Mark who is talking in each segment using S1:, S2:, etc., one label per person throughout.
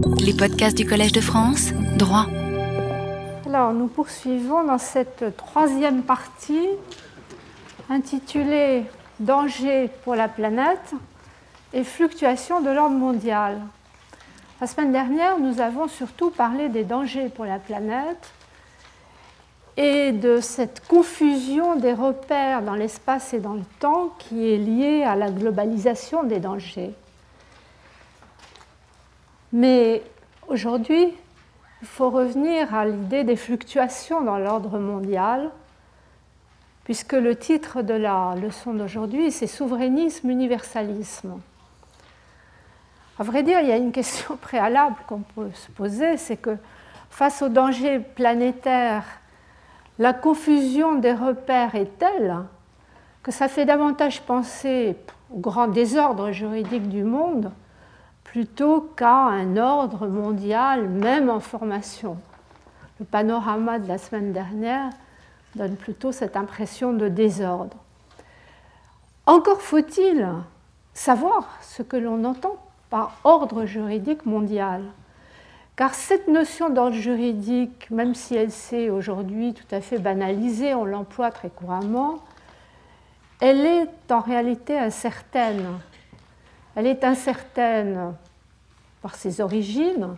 S1: Les podcasts du Collège de France, droit.
S2: Alors, nous poursuivons dans cette troisième partie intitulée « Danger pour la planète et fluctuations de l'ordre mondial ». La semaine dernière, nous avons surtout parlé des dangers pour la planète et de cette confusion des repères dans l'espace et dans le temps qui est liée à la globalisation des dangers. Mais aujourd'hui, il faut revenir à l'idée des fluctuations dans l'ordre mondial, puisque le titre de la leçon d'aujourd'hui, c'est « Souverainisme, universalisme ». À vrai dire, il y a une question préalable qu'on peut se poser, c'est que face aux dangers planétaires, la confusion des repères est telle que ça fait davantage penser au grand désordre juridique du monde plutôt qu'à un ordre mondial, même en formation. Le panorama de la semaine dernière donne plutôt cette impression de désordre. Encore faut-il savoir ce que l'on entend par ordre juridique mondial. Car cette notion d'ordre juridique, même si elle s'est aujourd'hui tout à fait banalisée, on l'emploie très couramment, elle est en réalité incertaine. Elle est incertaine par ses origines.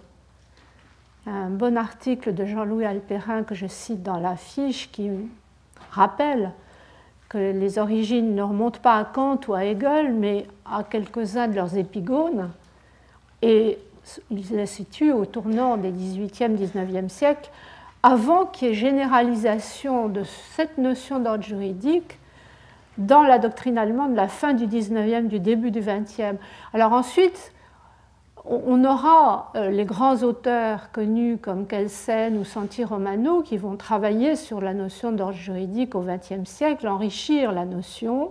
S2: Un bon article de Jean-Louis Alperin que je cite dans la fiche qui rappelle que les origines ne remontent pas à Kant ou à Hegel, mais à quelques-uns de leurs épigones, et il la situe au tournant des XVIIIe, XIXe siècles, avant qu'il y ait généralisation de cette notion d'ordre juridique dans la doctrine allemande de la fin du XIXe, du début du XXe. Alors ensuite, on aura les grands auteurs connus comme Kelsen ou Santi Romano qui vont travailler sur la notion d'ordre juridique au XXe siècle, enrichir la notion.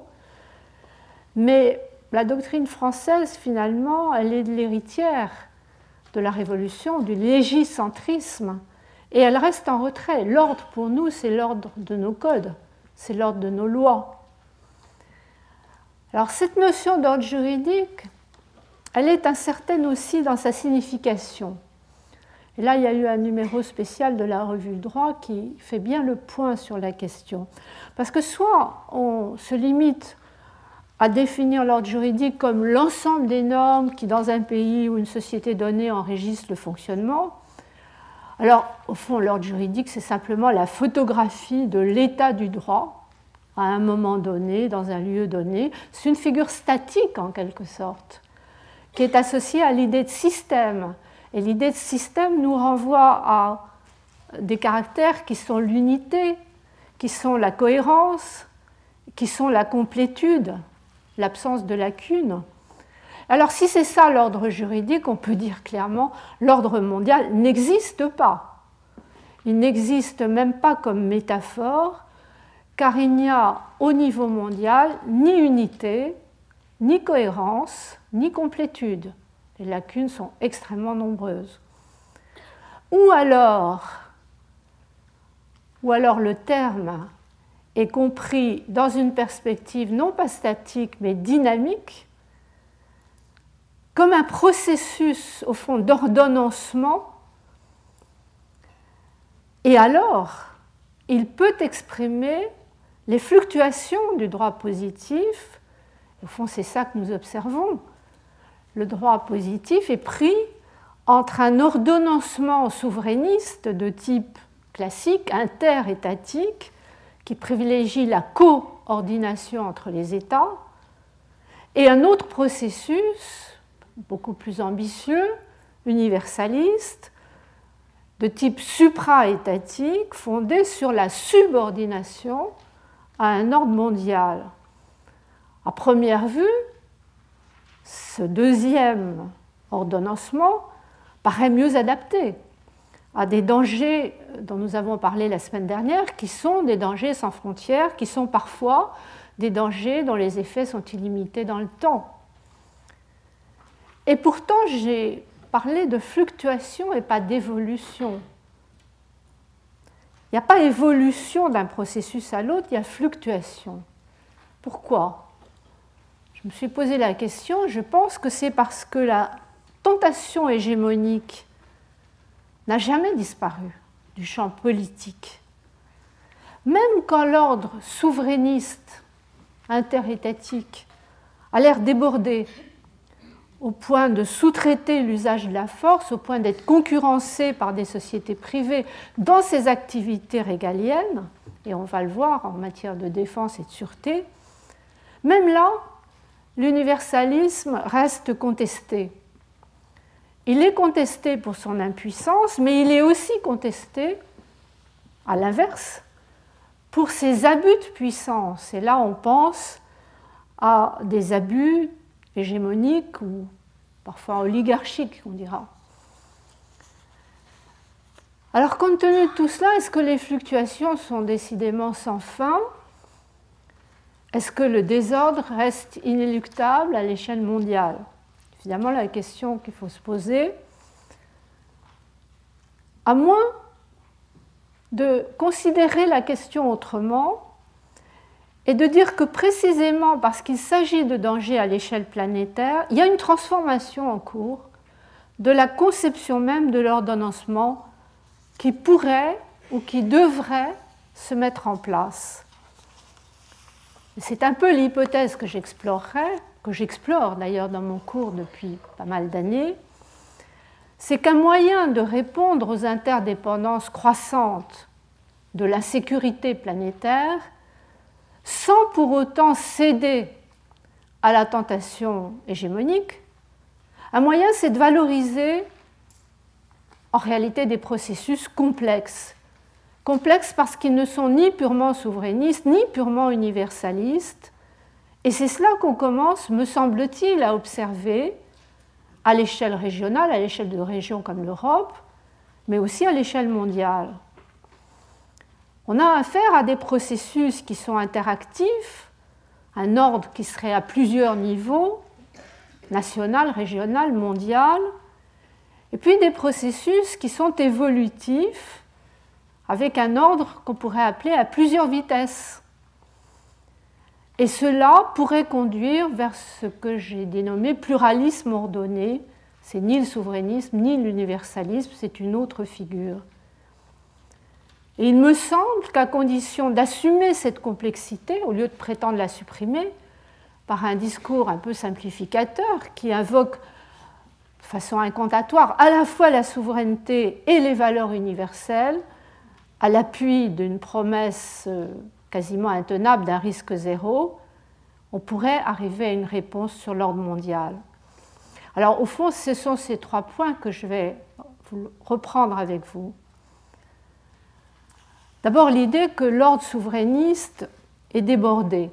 S2: Mais la doctrine française, finalement, elle est de l'héritière de la Révolution, du légicentrisme, et elle reste en retrait. L'ordre, pour nous, c'est l'ordre de nos codes, c'est l'ordre de nos lois. Alors, cette notion d'ordre juridique, elle est incertaine aussi dans sa signification. Et là, il y a eu un numéro spécial de la revue Le Droit qui fait bien le point sur la question. Parce que soit on se limite à définir l'ordre juridique comme l'ensemble des normes qui, dans un pays ou une société donnée, enregistrent le fonctionnement. Alors, au fond, l'ordre juridique, c'est simplement la photographie de l'état du droit à un moment donné, dans un lieu donné. C'est une figure statique, en quelque sorte, qui est associée à l'idée de système. Et l'idée de système nous renvoie à des caractères qui sont l'unité, qui sont la cohérence, qui sont la complétude, l'absence de lacunes. Alors si c'est ça l'ordre juridique, on peut dire clairement l'ordre mondial n'existe pas. Il n'existe même pas comme métaphore, car il n'y a au niveau mondial ni unité, ni cohérence, ni complétude. Les lacunes sont extrêmement nombreuses. Ou alors le terme est compris dans une perspective non pas statique mais dynamique, comme un processus au fond d'ordonnancement, et alors il peut exprimer les fluctuations du droit positif. Au fond, c'est ça que nous observons. Le droit positif est pris entre un ordonnancement souverainiste de type classique, interétatique, qui privilégie la coordination entre les États, et un autre processus, beaucoup plus ambitieux, universaliste, de type supra-étatique, fondé sur la subordination à un ordre mondial. À première vue, ce deuxième ordonnancement paraît mieux adapté à des dangers dont nous avons parlé la semaine dernière, qui sont des dangers sans frontières, qui sont parfois des dangers dont les effets sont illimités dans le temps. Et pourtant, j'ai parlé de fluctuation et pas d'évolution. Il n'y a pas évolution d'un processus à l'autre, il y a fluctuation. Pourquoi ? Je me suis posé la question, je pense que c'est parce que la tentation hégémonique n'a jamais disparu du champ politique. Même quand l'ordre souverainiste, interétatique, a l'air débordé au point de sous-traiter l'usage de la force, au point d'être concurrencé par des sociétés privées dans ses activités régaliennes, et on va le voir en matière de défense et de sûreté, même là, l'universalisme reste contesté. Il est contesté pour son impuissance, mais il est aussi contesté, à l'inverse, pour ses abus de puissance. Et là, on pense à des abus hégémoniques ou parfois oligarchiques, on dira. Alors, compte tenu de tout cela, est-ce que les fluctuations sont décidément sans fin ? Est-ce que le désordre reste inéluctable à l'échelle mondiale ? Évidemment, la question qu'il faut se poser, à moins de considérer la question autrement et de dire que précisément parce qu'il s'agit de dangers à l'échelle planétaire, il y a une transformation en cours de la conception même de l'ordonnancement qui pourrait ou qui devrait se mettre en place. C'est un peu l'hypothèse que j'explore d'ailleurs dans mon cours depuis pas mal d'années, c'est qu'un moyen de répondre aux interdépendances croissantes de la sécurité planétaire, sans pour autant céder à la tentation hégémonique, un moyen c'est de valoriser en réalité des processus complexes. Complexes parce qu'ils ne sont ni purement souverainistes, ni purement universalistes. Et c'est cela qu'on commence, me semble-t-il, à observer à l'échelle régionale, à l'échelle de régions comme l'Europe, mais aussi à l'échelle mondiale. On a affaire à des processus qui sont interactifs, un ordre qui serait à plusieurs niveaux, national, régional, mondial, et puis des processus qui sont évolutifs, avec un ordre qu'on pourrait appeler à plusieurs vitesses. Et cela pourrait conduire vers ce que j'ai dénommé pluralisme ordonné. C'est ni le souverainisme, ni l'universalisme, c'est une autre figure. Et il me semble qu'à condition d'assumer cette complexité, au lieu de prétendre la supprimer, par un discours un peu simplificateur qui invoque de façon incantatoire à la fois la souveraineté et les valeurs universelles, à l'appui d'une promesse quasiment intenable d'un risque zéro, on pourrait arriver à une réponse sur l'ordre mondial. Alors, au fond, ce sont ces trois points que je vais reprendre avec vous. D'abord, l'idée que l'ordre souverainiste est débordé.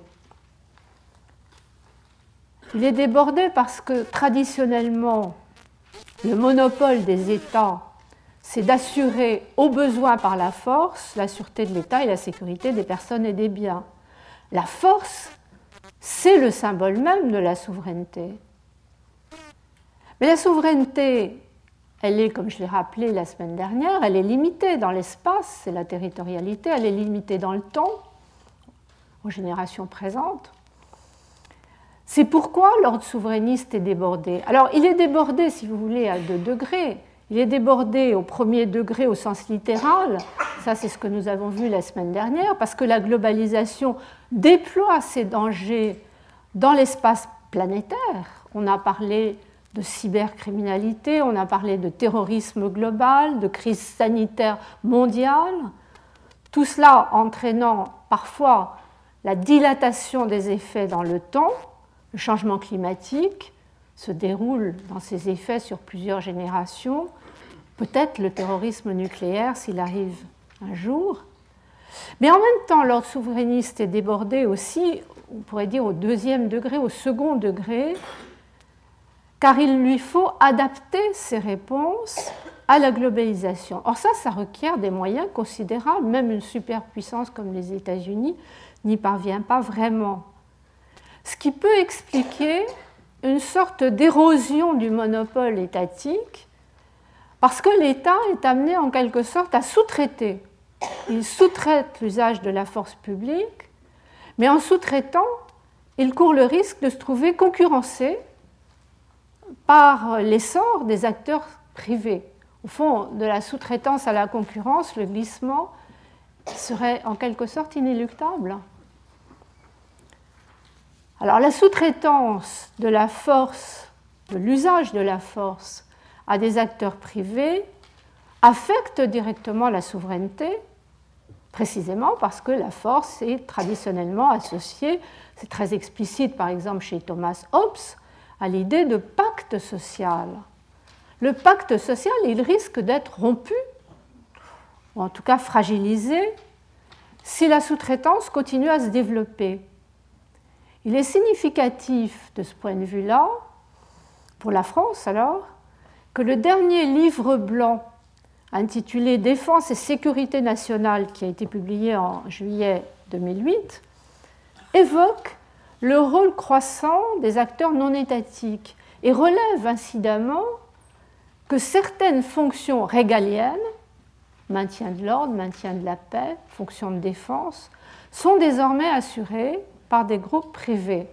S2: Il est débordé parce que, traditionnellement, le monopole des États, c'est d'assurer au besoin par la force la sûreté de l'État et la sécurité des personnes et des biens. La force, c'est le symbole même de la souveraineté. Mais la souveraineté, elle est, comme je l'ai rappelé la semaine dernière, elle est limitée dans l'espace, c'est la territorialité, elle est limitée dans le temps, aux générations présentes. C'est pourquoi l'ordre souverainiste est débordé. Alors, il est débordé, si vous voulez, à 2 degrés. Il est débordé au premier degré au sens littéral, ça c'est ce que nous avons vu la semaine dernière, parce que la globalisation déploie ses dangers dans l'espace planétaire. On a parlé de cybercriminalité, on a parlé de terrorisme global, de crise sanitaire mondiale, tout cela entraînant parfois la dilatation des effets dans le temps. Le changement climatique se déroule dans ses effets sur plusieurs générations, peut-être le terrorisme nucléaire s'il arrive un jour. Mais en même temps, l'ordre souverainiste est débordé aussi, on pourrait dire au 2e degré, au 2nd degré, car il lui faut adapter ses réponses à la globalisation. Or ça requiert des moyens considérables, même une superpuissance comme les États-Unis n'y parvient pas vraiment. Ce qui peut expliquer une sorte d'érosion du monopole étatique, parce que l'État est amené en quelque sorte à sous-traiter. Il sous-traite l'usage de la force publique, mais en sous-traitant, il court le risque de se trouver concurrencé par l'essor des acteurs privés. Au fond, de la sous-traitance à la concurrence, le glissement serait en quelque sorte inéluctable. Alors la sous-traitance de la force, de l'usage de la force à des acteurs privés affecte directement la souveraineté, précisément parce que la force est traditionnellement associée, c'est très explicite par exemple chez Thomas Hobbes, à l'idée de pacte social. Le pacte social, il risque d'être rompu, ou en tout cas fragilisé, si la sous-traitance continue à se développer. Il est significatif de ce point de vue-là, pour la France alors, que le dernier livre blanc intitulé Défense et sécurité nationale, qui a été publié en juillet 2008, évoque le rôle croissant des acteurs non étatiques et relève incidemment que certaines fonctions régaliennes, maintien de l'ordre, maintien de la paix, fonctions de défense, sont désormais assurées par des groupes privés.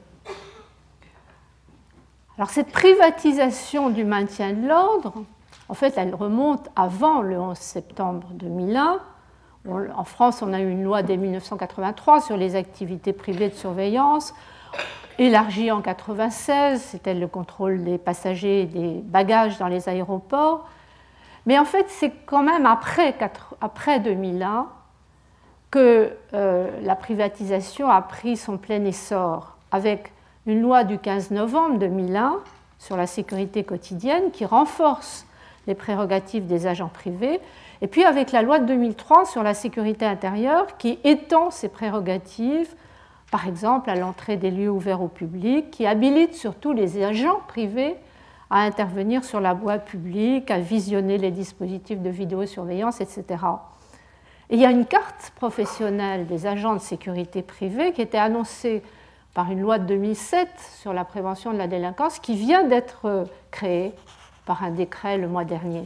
S2: Alors cette privatisation du maintien de l'ordre, en fait, elle remonte avant le 11 septembre 2001. En France, on a eu une loi dès 1983 sur les activités privées de surveillance, élargie en 1996, c'était le contrôle des passagers et des bagages dans les aéroports. Mais en fait, c'est quand même après 2001 que la privatisation a pris son plein essor, avec une loi du 15 novembre 2001 sur la sécurité quotidienne qui renforce les prérogatives des agents privés, et puis avec la loi de 2003 sur la sécurité intérieure qui étend ces prérogatives, par exemple à l'entrée des lieux ouverts au public, qui habilite surtout les agents privés à intervenir sur la voie publique, à visionner les dispositifs de vidéosurveillance, etc. Et il y a une carte professionnelle des agents de sécurité privée qui était annoncée par une loi de 2007 sur la prévention de la délinquance qui vient d'être créée par un décret le mois dernier.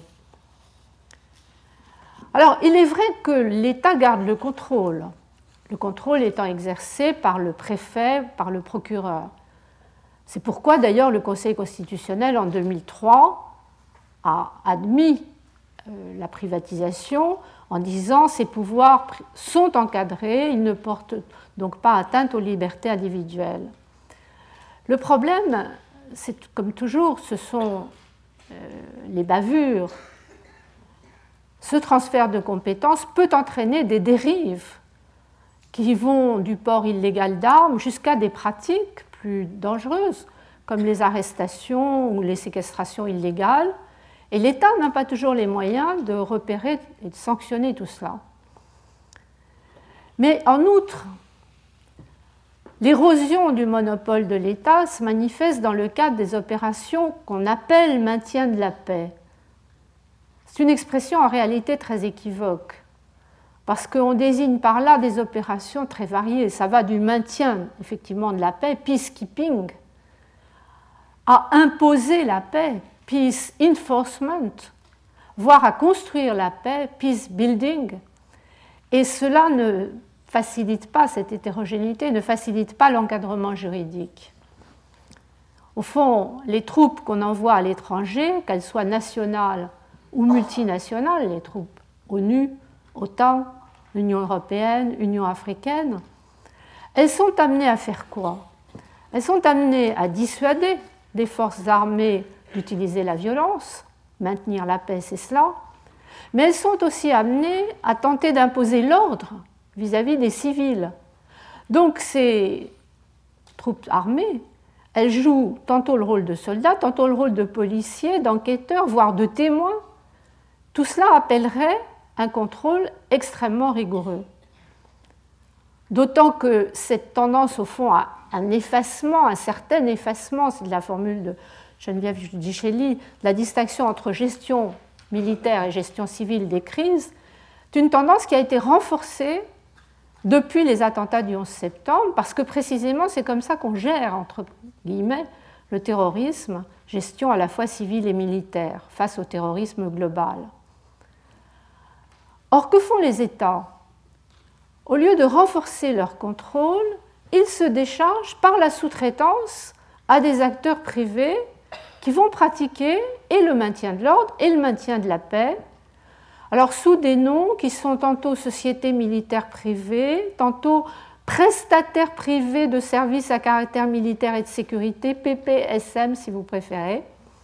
S2: Alors, il est vrai que l'État garde le contrôle étant exercé par le préfet, par le procureur. C'est pourquoi d'ailleurs le Conseil constitutionnel en 2003 a admis la privatisation en disant ces pouvoirs sont encadrés, ils ne portent donc pas atteinte aux libertés individuelles. Le problème, c'est comme toujours, ce sont les bavures. Ce transfert de compétences peut entraîner des dérives qui vont du port illégal d'armes jusqu'à des pratiques plus dangereuses, comme les arrestations ou les séquestrations illégales. Et l'État n'a pas toujours les moyens de repérer et de sanctionner tout cela. Mais en outre, l'érosion du monopole de l'État se manifeste dans le cadre des opérations qu'on appelle maintien de la paix. C'est une expression en réalité très équivoque, parce qu'on désigne par là des opérations très variées. Ça va du maintien, effectivement, de la paix, peacekeeping, à imposer la paix, peace enforcement, voire à construire la paix, peace building. Et cela ne facilite pas, cette hétérogénéité ne facilite pas l'encadrement juridique. Au fond, les troupes qu'on envoie à l'étranger, qu'elles soient nationales ou multinationales, les troupes ONU, OTAN, Union européenne, Union africaine, elles sont amenées à faire quoi? Elles sont amenées à dissuader des forces armées d'utiliser la violence, maintenir la paix, c'est cela, mais elles sont aussi amenées à tenter d'imposer l'ordre vis-à-vis des civils. Donc ces troupes armées, elles jouent tantôt le rôle de soldats, tantôt le rôle de policiers, d'enquêteurs, voire de témoins. Tout cela appellerait un contrôle extrêmement rigoureux. D'autant que cette tendance, au fond, à un effacement, un certain effacement, c'est de la formule de Geneviève Giudicelli, la distinction entre gestion militaire et gestion civile des crises, c'est une tendance qui a été renforcée depuis les attentats du 11 septembre, parce que précisément c'est comme ça qu'on gère, entre guillemets, le terrorisme, gestion à la fois civile et militaire, face au terrorisme global. Or, que font les États? Au lieu de renforcer leur contrôle, ils se déchargent par la sous-traitance à des acteurs privés qui vont pratiquer et le maintien de l'ordre et le maintien de la paix, alors sous des noms qui sont tantôt sociétés militaires privées, tantôt prestataires privés de services à caractère militaire et de sécurité, PPSM si vous préférez.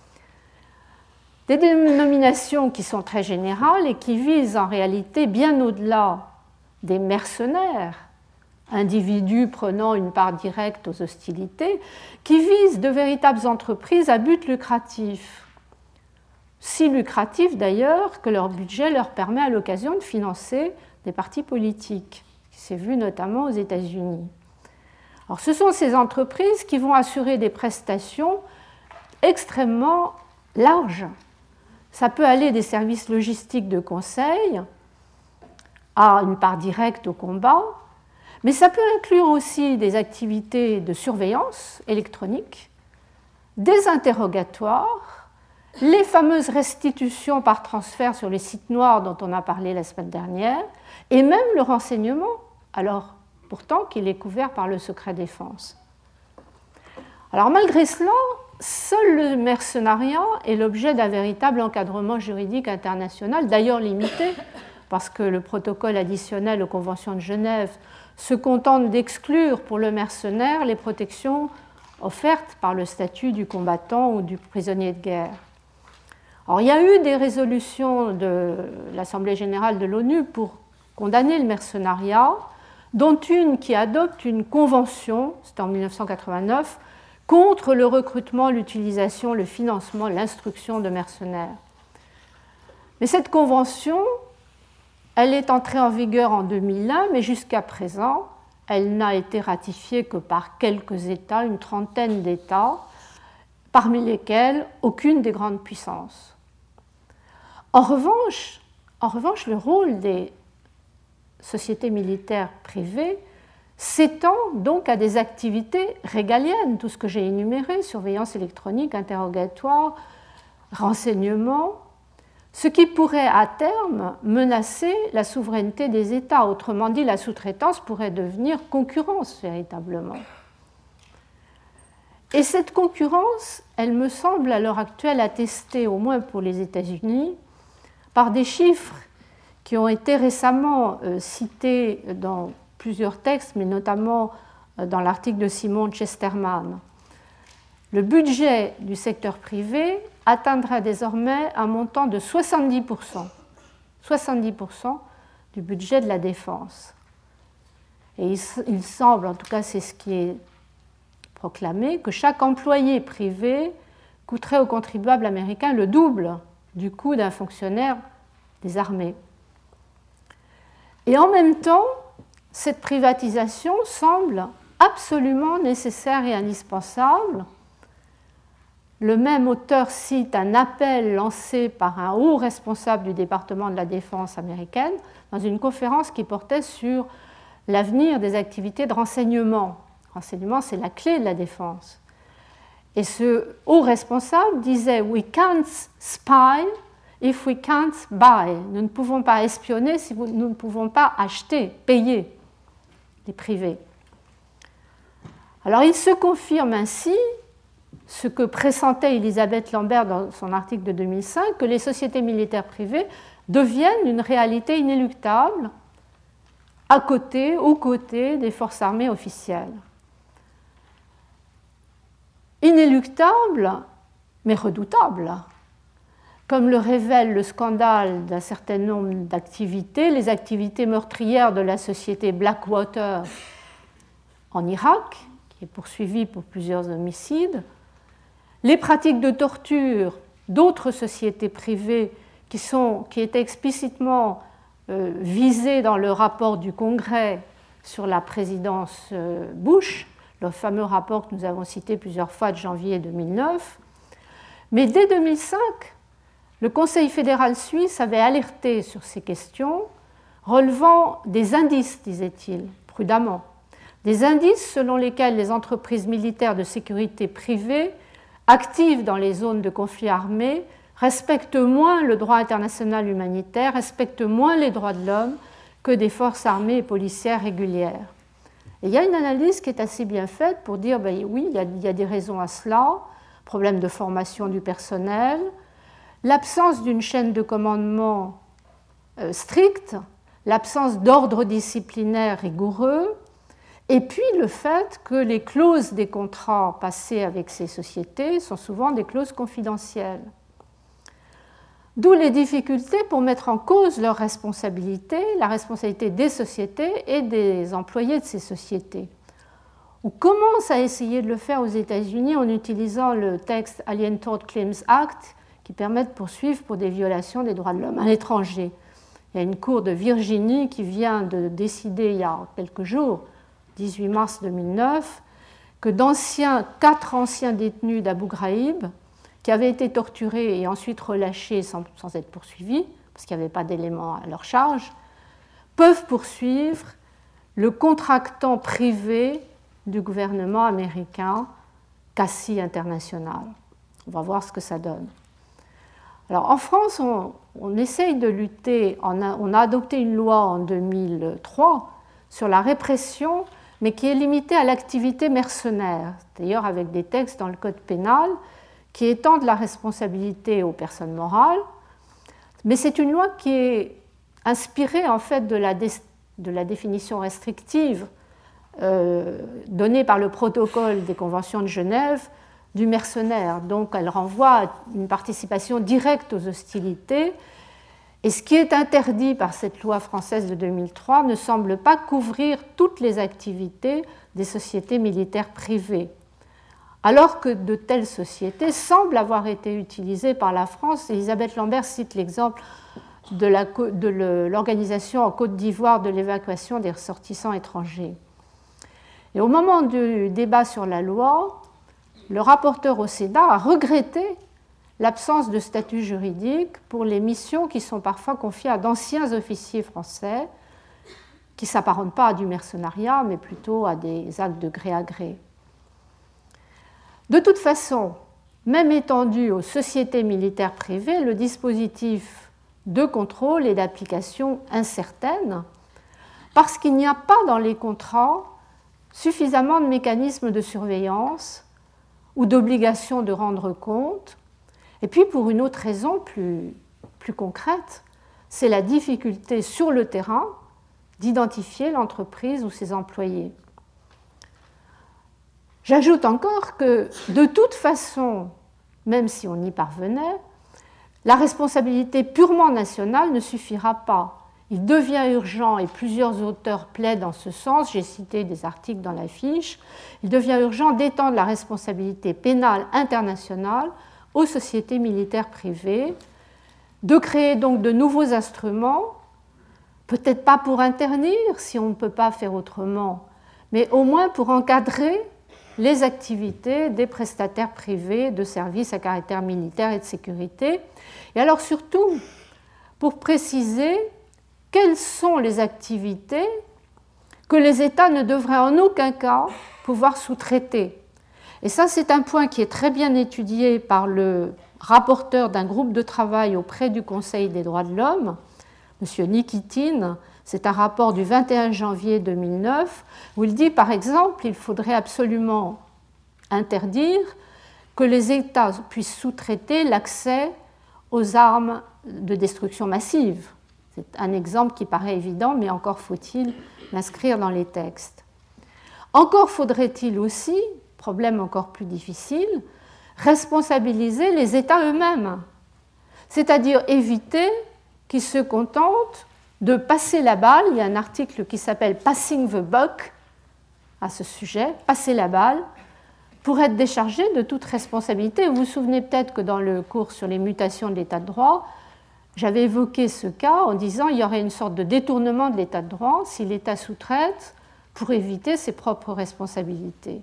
S2: Des dénominations qui sont très générales et qui visent en réalité bien au-delà des mercenaires, individus prenant une part directe aux hostilités, qui visent de véritables entreprises à but lucratif. Si lucratif d'ailleurs que leur budget leur permet à l'occasion de financer des partis politiques. C'est vu notamment aux États-Unis. Alors, ce sont ces entreprises qui vont assurer des prestations extrêmement larges. Ça peut aller des services logistiques de conseil à une part directe au combat, mais ça peut inclure aussi des activités de surveillance électronique, des interrogatoires, les fameuses restitutions par transfert sur les sites noirs dont on a parlé la semaine dernière, et même le renseignement, alors pourtant qu'il est couvert par le secret défense. Alors malgré cela, seul le mercenariat est l'objet d'un véritable encadrement juridique international, d'ailleurs limité, parce que le protocole additionnel aux conventions de Genève se contente d'exclure pour le mercenaire les protections offertes par le statut du combattant ou du prisonnier de guerre. Alors, il y a eu des résolutions de l'Assemblée générale de l'ONU pour condamner le mercenariat, dont une qui adopte une convention, c'était en 1989, contre le recrutement, l'utilisation, le financement, l'instruction de mercenaires. Mais cette convention, elle est entrée en vigueur en 2001, mais jusqu'à présent, elle n'a été ratifiée que par quelques États, une trentaine d'États, parmi lesquels aucune des grandes puissances. En revanche, le rôle des sociétés militaires privées s'étend donc à des activités régaliennes, tout ce que j'ai énuméré, surveillance électronique, interrogatoire, renseignement, ce qui pourrait à terme menacer la souveraineté des États. Autrement dit, la sous-traitance pourrait devenir concurrence véritablement. Et cette concurrence, elle me semble à l'heure actuelle attestée, au moins pour les États-Unis, par des chiffres qui ont été récemment cités dans plusieurs textes, mais notamment dans l'article de Simon Chesterman. Le budget du secteur privé atteindra désormais un montant de 70%, 70% du budget de la défense. Et il semble, en tout cas c'est ce qui est proclamé, que chaque employé privé coûterait aux contribuables américains le double du coût d'un fonctionnaire des armées. Et en même temps, cette privatisation semble absolument nécessaire et indispensable. Le même auteur cite un appel lancé par un haut responsable du département de la défense américaine dans une conférence qui portait sur l'avenir des activités de renseignement. Renseignement, c'est la clé de la défense. Et ce haut responsable disait « We can't spy if we can't buy ». Nous ne pouvons pas espionner si nous ne pouvons pas acheter, payer les privés. Alors il se confirme ainsi ce que pressentait Elisabeth Lambert dans son article de 2005, que les sociétés militaires privées deviennent une réalité inéluctable aux côtés des forces armées officielles. Inéluctable, mais redoutable. Comme le révèle le scandale d'un certain nombre d'activités, les activités meurtrières de la société Blackwater en Irak, qui est poursuivie pour plusieurs homicides, les pratiques de torture d'autres sociétés privées qui étaient explicitement visées dans le rapport du Congrès sur la présidence Bush, le fameux rapport que nous avons cité plusieurs fois de janvier 2009. Mais dès 2005, le Conseil fédéral suisse avait alerté sur ces questions, relevant des indices, disait-il, prudemment, des indices selon lesquels les entreprises militaires de sécurité privées actives dans les zones de conflit armé respectent moins le droit international humanitaire, respectent moins les droits de l'homme que des forces armées et policières régulières. Et il y a une analyse qui est assez bien faite pour dire, ben oui, il y a des raisons à cela. problème de formation du personnel, l'absence d'une chaîne de commandement stricte, l'absence d'ordre disciplinaire rigoureux, et puis le fait que les clauses des contrats passés avec ces sociétés sont souvent des clauses confidentielles. D'où les difficultés pour mettre en cause leur responsabilité, la responsabilité des sociétés et des employés de ces sociétés. On commence à essayer de le faire aux États-Unis en utilisant le texte Alien Tort Claims Act qui permet de poursuivre pour des violations des droits de l'homme à l'étranger. Il y a une cour de Virginie qui vient de décider il y a quelques jours, 18 mars 2009, que 4 anciens détenus d'Abu Ghraib, qui avaient été torturés et ensuite relâchés sans être poursuivis, parce qu'il n'y avait pas d'éléments à leur charge, peuvent poursuivre le contractant privé du gouvernement américain, Cassis International. On va voir ce que ça donne. Alors, en France, on essaye de lutter, on a adopté une loi en 2003 sur la répression, mais qui est limitée à l'activité mercenaire, d'ailleurs avec des textes dans le Code pénal qui étendent la responsabilité aux personnes morales, mais c'est une loi qui est inspirée en fait de la définition restrictive donnée par le protocole des conventions de Genève du mercenaire. Donc elle renvoie à une participation directe aux hostilités. Et ce qui est interdit par cette loi française de 2003 ne semble pas couvrir toutes les activités des sociétés militaires privées, alors que de telles sociétés semblent avoir été utilisées par la France. Elisabeth Lambert cite l'exemple de l'organisation en Côte d'Ivoire de l'évacuation des ressortissants étrangers. Et au moment du débat sur la loi, le rapporteur au Sénat a regretté l'absence de statut juridique pour les missions qui sont parfois confiées à d'anciens officiers français, qui ne s'apparentent pas à du mercenariat, mais plutôt à des actes de gré à gré. De toute façon, même étendu aux sociétés militaires privées, le dispositif de contrôle est d'application incertaine, parce qu'il n'y a pas dans les contrats suffisamment de mécanismes de surveillance ou d'obligation de rendre compte. Et puis pour une autre raison plus concrète, c'est la difficulté sur le terrain d'identifier l'entreprise ou ses employés. J'ajoute encore que de toute façon, même si on y parvenait, la responsabilité purement nationale ne suffira pas. Il devient urgent, et plusieurs auteurs plaident en ce sens, j'ai cité des articles dans la fiche, il devient urgent d'étendre la responsabilité pénale internationale aux sociétés militaires privées, de créer donc de nouveaux instruments, peut-être pas pour interdire si on ne peut pas faire autrement, mais au moins pour encadrer les activités des prestataires privés de services à caractère militaire et de sécurité, et alors surtout pour préciser quelles sont les activités que les États ne devraient en aucun cas pouvoir sous-traiter. Et ça, c'est un point qui est très bien étudié par le rapporteur d'un groupe de travail auprès du Conseil des droits de l'homme, M. Nikitine. C'est un rapport du 21 janvier 2009, où il dit, par exemple, qu'il faudrait absolument interdire que les États puissent sous-traiter l'accès aux armes de destruction massive. C'est un exemple qui paraît évident, mais encore faut-il l'inscrire dans les textes. Encore faudrait-il aussi, problème encore plus difficile, responsabiliser les États eux-mêmes, c'est-à-dire éviter qu'ils se contentent de passer la balle. Il y a un article qui s'appelle « Passing the buck » à ce sujet, « passer la balle », pour être déchargé de toute responsabilité. Vous vous souvenez peut-être que dans le cours sur les mutations de l'état de droit, j'avais évoqué ce cas en disant qu'il y aurait une sorte de détournement de l'état de droit si l'État sous-traite pour éviter ses propres responsabilités.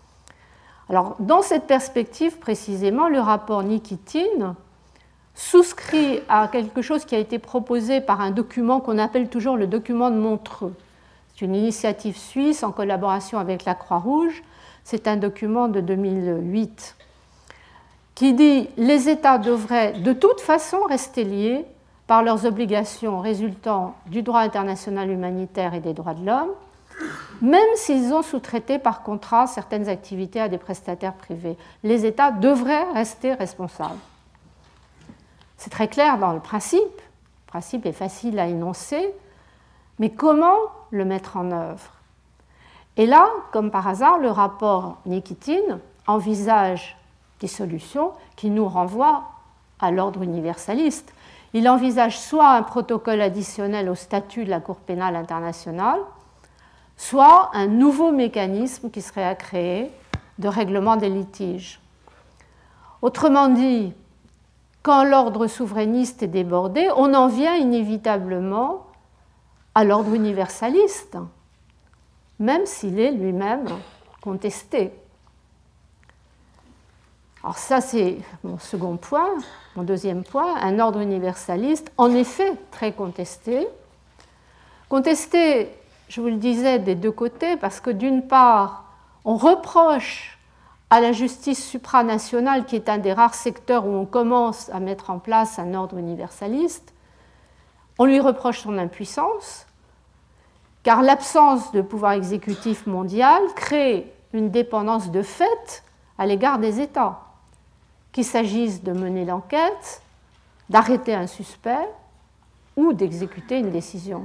S2: Alors, dans cette perspective, précisément, le rapport Nikitine souscrit à quelque chose qui a été proposé par un document qu'on appelle toujours le document de Montreux. C'est une initiative suisse en collaboration avec la Croix-Rouge. C'est un document de 2008 qui dit que les États devraient de toute façon rester liés par leurs obligations résultant du droit international humanitaire et des droits de l'homme, même s'ils ont sous-traité par contrat certaines activités à des prestataires privés. Les États devraient rester responsables. C'est très clair dans le principe. Le principe est facile à énoncer, mais comment le mettre en œuvre? Et là, comme par hasard, le rapport Nikitin envisage des solutions qui nous renvoient à l'ordre universaliste. Il envisage soit un protocole additionnel au statut de la Cour pénale internationale, soit un nouveau mécanisme qui serait à créer de règlement des litiges. Autrement dit, quand l'ordre souverainiste est débordé, on en vient inévitablement à l'ordre universaliste, même s'il est lui-même contesté. Alors ça, c'est mon second point, mon deuxième point, un ordre universaliste, en effet très contesté. Contesté, je vous le disais, des deux côtés, parce que d'une part, on reproche à la justice supranationale, qui est un des rares secteurs où on commence à mettre en place un ordre universaliste, on lui reproche son impuissance, car l'absence de pouvoir exécutif mondial crée une dépendance de fait à l'égard des États, qu'il s'agisse de mener l'enquête, d'arrêter un suspect ou d'exécuter une décision.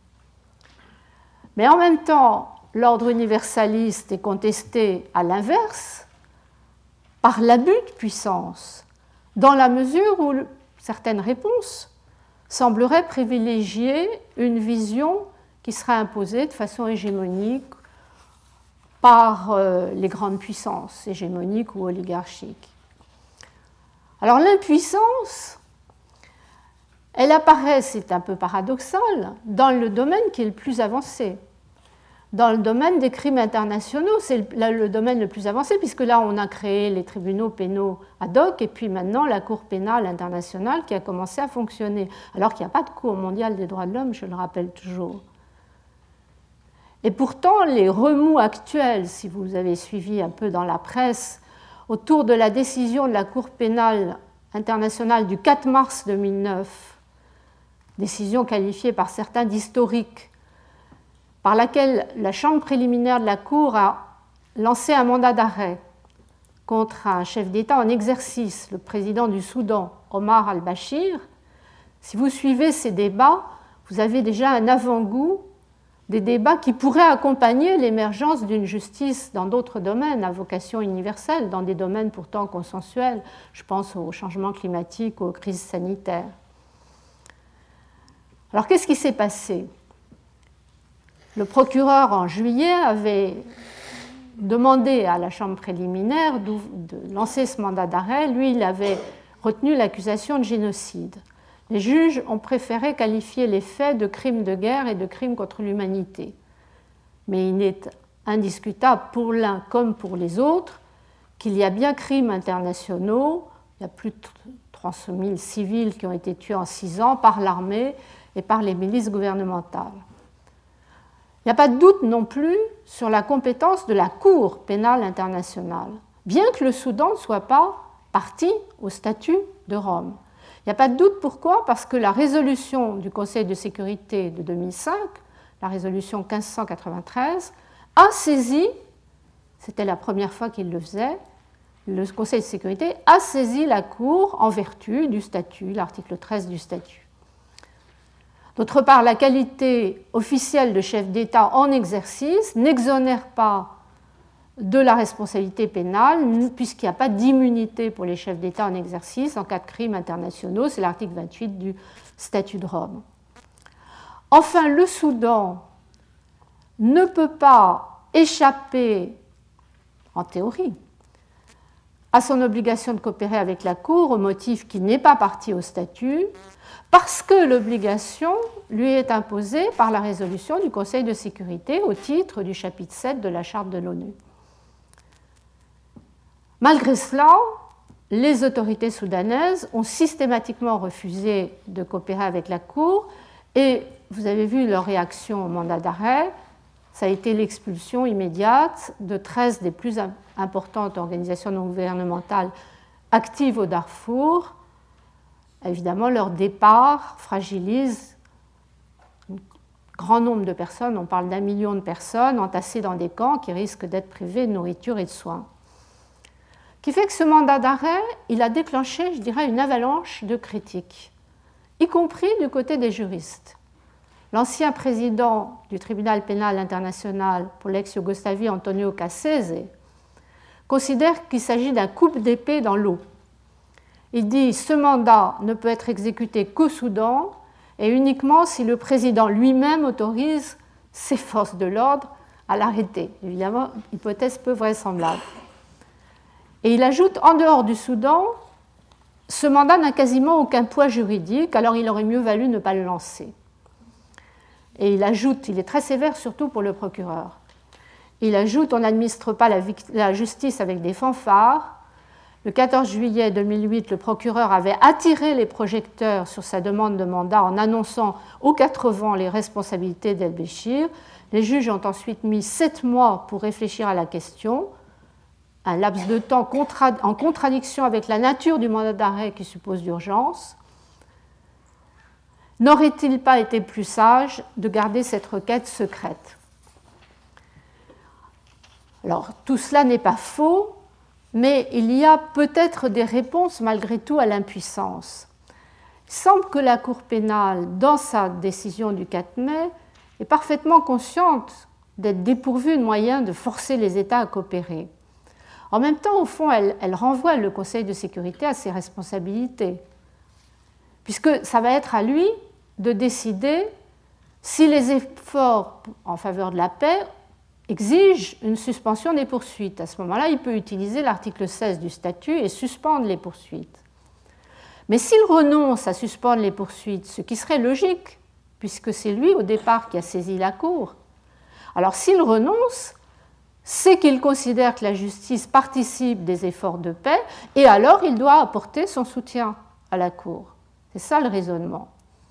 S2: Mais en même temps, l'ordre universaliste est contesté à l'inverse par l'abus de puissance, dans la mesure où certaines réponses sembleraient privilégier une vision qui serait imposée de façon hégémonique par les grandes puissances, hégémoniques ou oligarchiques. Alors l'impuissance, elle apparaît, c'est un peu paradoxal, dans le domaine qui est le plus avancé. Dans le domaine des crimes internationaux, c'est le domaine le plus avancé, puisque là, on a créé les tribunaux pénaux ad hoc, et puis maintenant la Cour pénale internationale qui a commencé à fonctionner, alors qu'il n'y a pas de Cour mondiale des droits de l'homme, je le rappelle toujours. Et pourtant, les remous actuels, si vous avez suivi un peu dans la presse, autour de la décision de la Cour pénale internationale du 4 mars 2009, décision qualifiée par certains d'historique, par laquelle la Chambre préliminaire de la Cour a lancé un mandat d'arrêt contre un chef d'État en exercice, le président du Soudan, Omar al-Bashir. Si vous suivez ces débats, vous avez déjà un avant-goût des débats qui pourraient accompagner l'émergence d'une justice dans d'autres domaines à vocation universelle, dans des domaines pourtant consensuels. Je pense au changement climatique, aux crises sanitaires. Alors qu'est-ce qui s'est passé ? Le procureur, en juillet, avait demandé à la Chambre préliminaire de lancer ce mandat d'arrêt. Lui, il avait retenu l'accusation de génocide. Les juges ont préféré qualifier les faits de crimes de guerre et de crimes contre l'humanité. Mais il est indiscutable pour l'un comme pour les autres qu'il y a bien crimes internationaux. Il y a plus de 300 000 civils qui ont été tués en 6 ans par l'armée et par les milices gouvernementales. Il n'y a pas de doute non plus sur la compétence de la Cour pénale internationale, bien que le Soudan ne soit pas partie au statut de Rome. Il n'y a pas de doute pourquoi, parce que la résolution du Conseil de sécurité de 2005, la résolution 1593, a saisi, c'était la première fois qu'il le faisait, le Conseil de sécurité a saisi la Cour en vertu du statut, l'article 13 du statut. D'autre part, la qualité officielle de chef d'État en exercice n'exonère pas de la responsabilité pénale, puisqu'il n'y a pas d'immunité pour les chefs d'État en exercice en cas de crimes internationaux, c'est l'article 28 du statut de Rome. Enfin, le Soudan ne peut pas échapper, en théorie, à son obligation de coopérer avec la Cour au motif qu'il n'est pas partie au statut, parce que l'obligation lui est imposée par la résolution du Conseil de sécurité au titre du chapitre 7 de la Charte de l'ONU. Malgré cela, les autorités soudanaises ont systématiquement refusé de coopérer avec la Cour et vous avez vu leur réaction au mandat d'arrêt, ça a été l'expulsion immédiate de 13 des plus importantes organisations non gouvernementales actives au Darfour. Évidemment, leur départ fragilise une grand nombre de personnes, on parle d'1 million de personnes entassées dans des camps qui risquent d'être privées de nourriture et de soins. Qui fait que ce mandat d'arrêt, il a déclenché, je dirais, une avalanche de critiques, y compris du côté des juristes. L'ancien président du tribunal pénal international pour l'ex-Yougoslavie, Antonio Cassese, considère qu'il s'agit d'un coup d'épée dans l'eau. Il dit « Ce mandat ne peut être exécuté qu'au Soudan et uniquement si le président lui-même autorise ses forces de l'ordre à l'arrêter. » Évidemment, hypothèse peu vraisemblable. Et il ajoute « En dehors du Soudan, ce mandat n'a quasiment aucun poids juridique, alors il aurait mieux valu ne pas le lancer. » Et il ajoute, il est très sévère surtout pour le procureur, il ajoute « On n'administre pas la justice avec des fanfares. » Le 14 juillet 2008, le procureur avait attiré les projecteurs sur sa demande de mandat en annonçant aux 4 vents les responsabilités d'El-Béchir. Les juges ont ensuite mis 7 mois pour réfléchir à la question, un laps de temps en contradiction avec la nature du mandat d'arrêt qui suppose l'urgence. N'aurait-il pas été plus sage de garder cette requête secrète? Alors, tout cela n'est pas faux, mais il y a peut-être des réponses malgré tout à l'impuissance. Il semble que la Cour pénale, dans sa décision du 4 mai, est parfaitement consciente d'être dépourvue de moyens de forcer les États à coopérer. En même temps, au fond, elle renvoie le Conseil de sécurité à ses responsabilités, puisque ça va être à lui de décider si les efforts en faveur de la paix exigent une suspension des poursuites. À ce moment-là, il peut utiliser l'article 16 du statut et suspendre les poursuites. Mais s'il renonce à suspendre les poursuites, ce qui serait logique, puisque c'est lui au départ qui a saisi la Cour, alors s'il renonce, c'est qu'il considère que la justice participe des efforts de paix et alors il doit apporter son soutien à la Cour. C'est ça le raisonnement.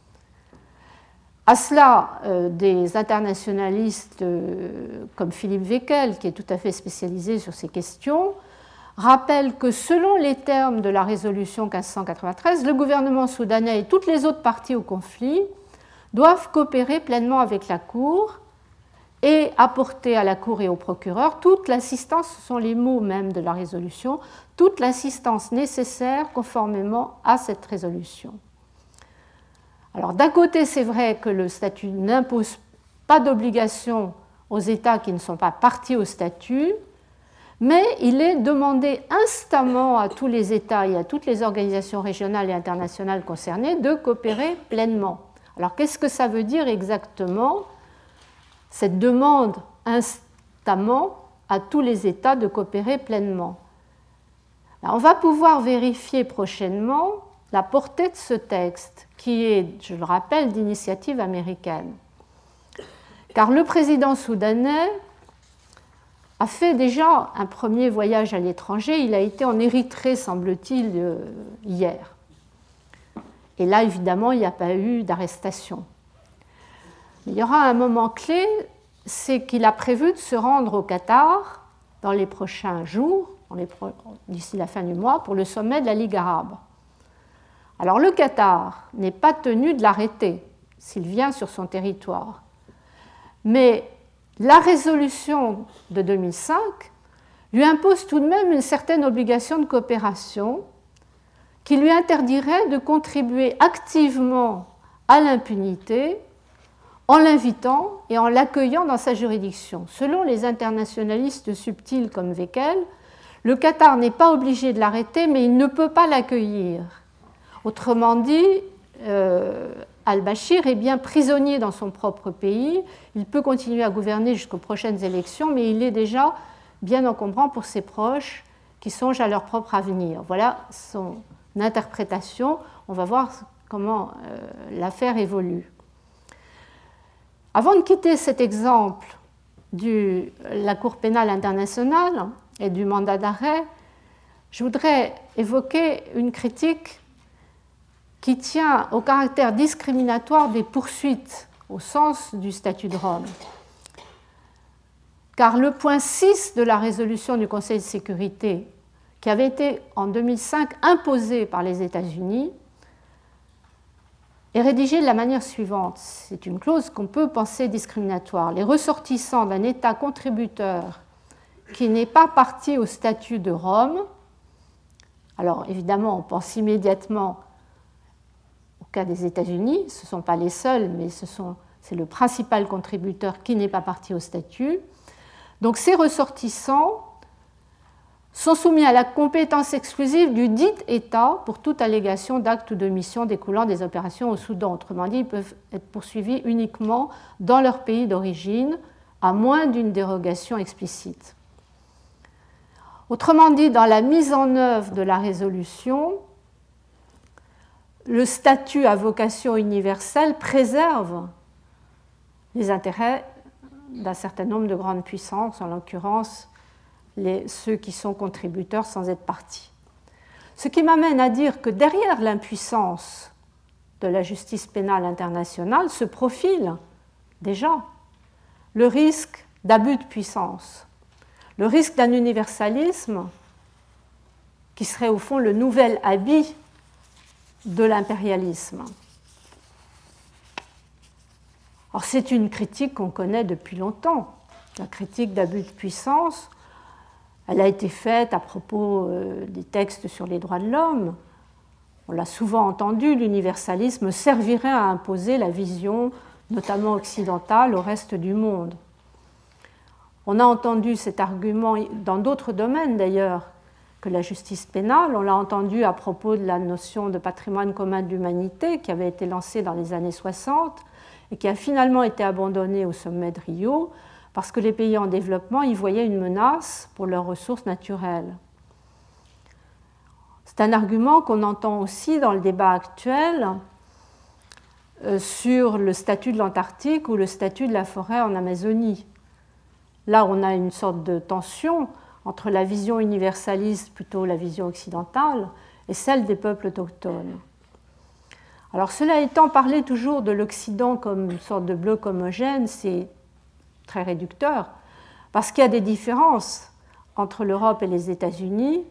S2: À cela, des internationalistes comme Philippe Weckel, qui est tout à fait spécialisé sur ces questions, rappellent que selon les termes de la résolution 1593, le gouvernement soudanais et toutes les autres parties au conflit doivent coopérer pleinement avec la Cour et apporter à la Cour et au procureur toute l'assistance, ce sont les mots même de la résolution, toute l'assistance nécessaire conformément à cette résolution. Alors d'un côté, c'est vrai que le statut n'impose pas d'obligation aux États qui ne sont pas partis au statut, mais il est demandé instamment à tous les États et à toutes les organisations régionales et internationales concernées de coopérer pleinement. Alors qu'est-ce que ça veut dire exactement, cette demande instamment à tous les États de coopérer pleinement? On va pouvoir vérifier prochainement la portée de ce texte, qui est, je le rappelle, d'initiative américaine. Car le président soudanais a fait déjà un premier voyage à l'étranger, il a été en Érythrée, semble-t-il, hier. Et là, évidemment, il n'y a pas eu d'arrestation. Il y aura un moment clé, c'est qu'il a prévu de se rendre au Qatar dans les prochains jours, d'ici la fin du mois, pour le sommet de la Ligue arabe. Alors le Qatar n'est pas tenu de l'arrêter s'il vient sur son territoire. Mais la résolution de 2005 lui impose tout de même une certaine obligation de coopération qui lui interdirait de contribuer activement à l'impunité en l'invitant et en l'accueillant dans sa juridiction. Selon les internationalistes subtils comme Weckel, le Qatar n'est pas obligé de l'arrêter, mais il ne peut pas l'accueillir. Autrement dit, al-Bashir est bien prisonnier dans son propre pays. Il peut continuer à gouverner jusqu'aux prochaines élections, mais il est déjà bien encombrant pour ses proches qui songent à leur propre avenir. Voilà son interprétation. On va voir comment l'affaire évolue. Avant de quitter cet exemple de la Cour pénale internationale et du mandat d'arrêt, je voudrais évoquer une critique qui tient au caractère discriminatoire des poursuites au sens du statut de Rome. Car le point 6 de la résolution du Conseil de sécurité, qui avait été en 2005 imposée par les États-Unis, est rédigée de la manière suivante. C'est une clause qu'on peut penser discriminatoire. Les ressortissants d'un État contributeur qui n'est pas partie au statut de Rome, alors évidemment on pense immédiatement au cas des États-Unis, ce ne sont pas les seuls, mais c'est le principal contributeur qui n'est pas parti au statut. Donc ces ressortissants sont soumis à la compétence exclusive du dit État pour toute allégation d'acte ou de mission découlant des opérations au Soudan. Autrement dit, ils peuvent être poursuivis uniquement dans leur pays d'origine, à moins d'une dérogation explicite. Autrement dit, dans la mise en œuvre de la résolution, le statut à vocation universelle préserve les intérêts d'un certain nombre de grandes puissances, en l'occurrence ceux qui sont contributeurs sans être partis. Ce qui m'amène à dire que derrière l'impuissance de la justice pénale internationale se profile déjà le risque d'abus de puissance, le risque d'un universalisme qui serait au fond le nouvel habit de l'impérialisme. Alors c'est une critique qu'on connaît depuis longtemps, la critique d'abus de puissance. Elle a été faite à propos des textes sur les droits de l'homme. On l'a souvent entendu, l'universalisme servirait à imposer la vision, notamment occidentale, au reste du monde. On a entendu cet argument dans d'autres domaines d'ailleurs que la justice pénale. On l'a entendu à propos de la notion de patrimoine commun de l'humanité qui avait été lancée dans les années 60 et qui a finalement été abandonnée au sommet de Rio parce que les pays en développement y voyaient une menace pour leurs ressources naturelles. C'est un argument qu'on entend aussi dans le débat actuel sur le statut de l'Antarctique ou le statut de la forêt en Amazonie. Là, on a une sorte de tension entre la vision universaliste, plutôt la vision occidentale, et celle des peuples autochtones. Alors, cela étant, parler toujours de l'Occident comme une sorte de bloc homogène, c'est très réducteur, parce qu'il y a des différences entre l'Europe et les États-Unis.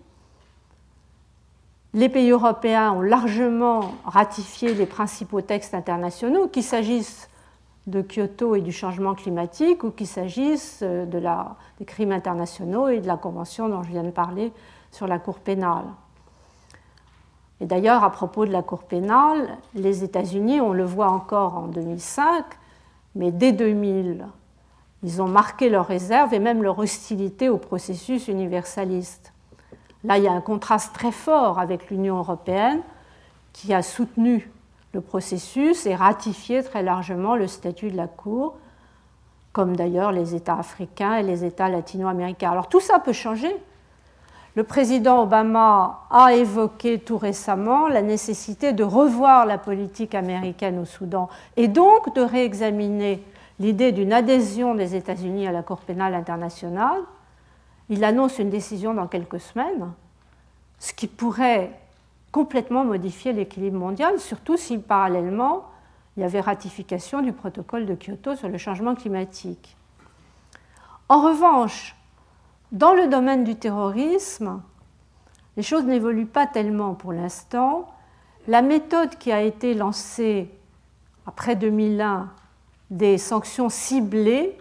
S2: Les pays européens ont largement ratifié les principaux textes internationaux, qu'il s'agisse de Kyoto et du changement climatique, ou qu'il s'agisse des crimes internationaux et de la convention dont je viens de parler sur la Cour pénale. Et d'ailleurs, à propos de la Cour pénale, les États-Unis, on le voit encore en 2005, mais dès 2000, ils ont marqué leur réserve et même leur hostilité au processus universaliste. Là, il y a un contraste très fort avec l'Union européenne qui a soutenu le processus et ratifié très largement le statut de la Cour, comme d'ailleurs les États africains et les États latino-américains. Alors tout ça peut changer. Le président Obama a évoqué tout récemment la nécessité de revoir la politique américaine au Soudan et donc de réexaminer l'idée d'une adhésion des États-Unis à la Cour pénale internationale. Il annonce une décision dans quelques semaines, ce qui pourrait complètement modifier l'équilibre mondial, surtout si parallèlement il y avait ratification du protocole de Kyoto sur le changement climatique. En revanche, dans le domaine du terrorisme, les choses n'évoluent pas tellement pour l'instant. La méthode qui a été lancée après 2001 des sanctions ciblées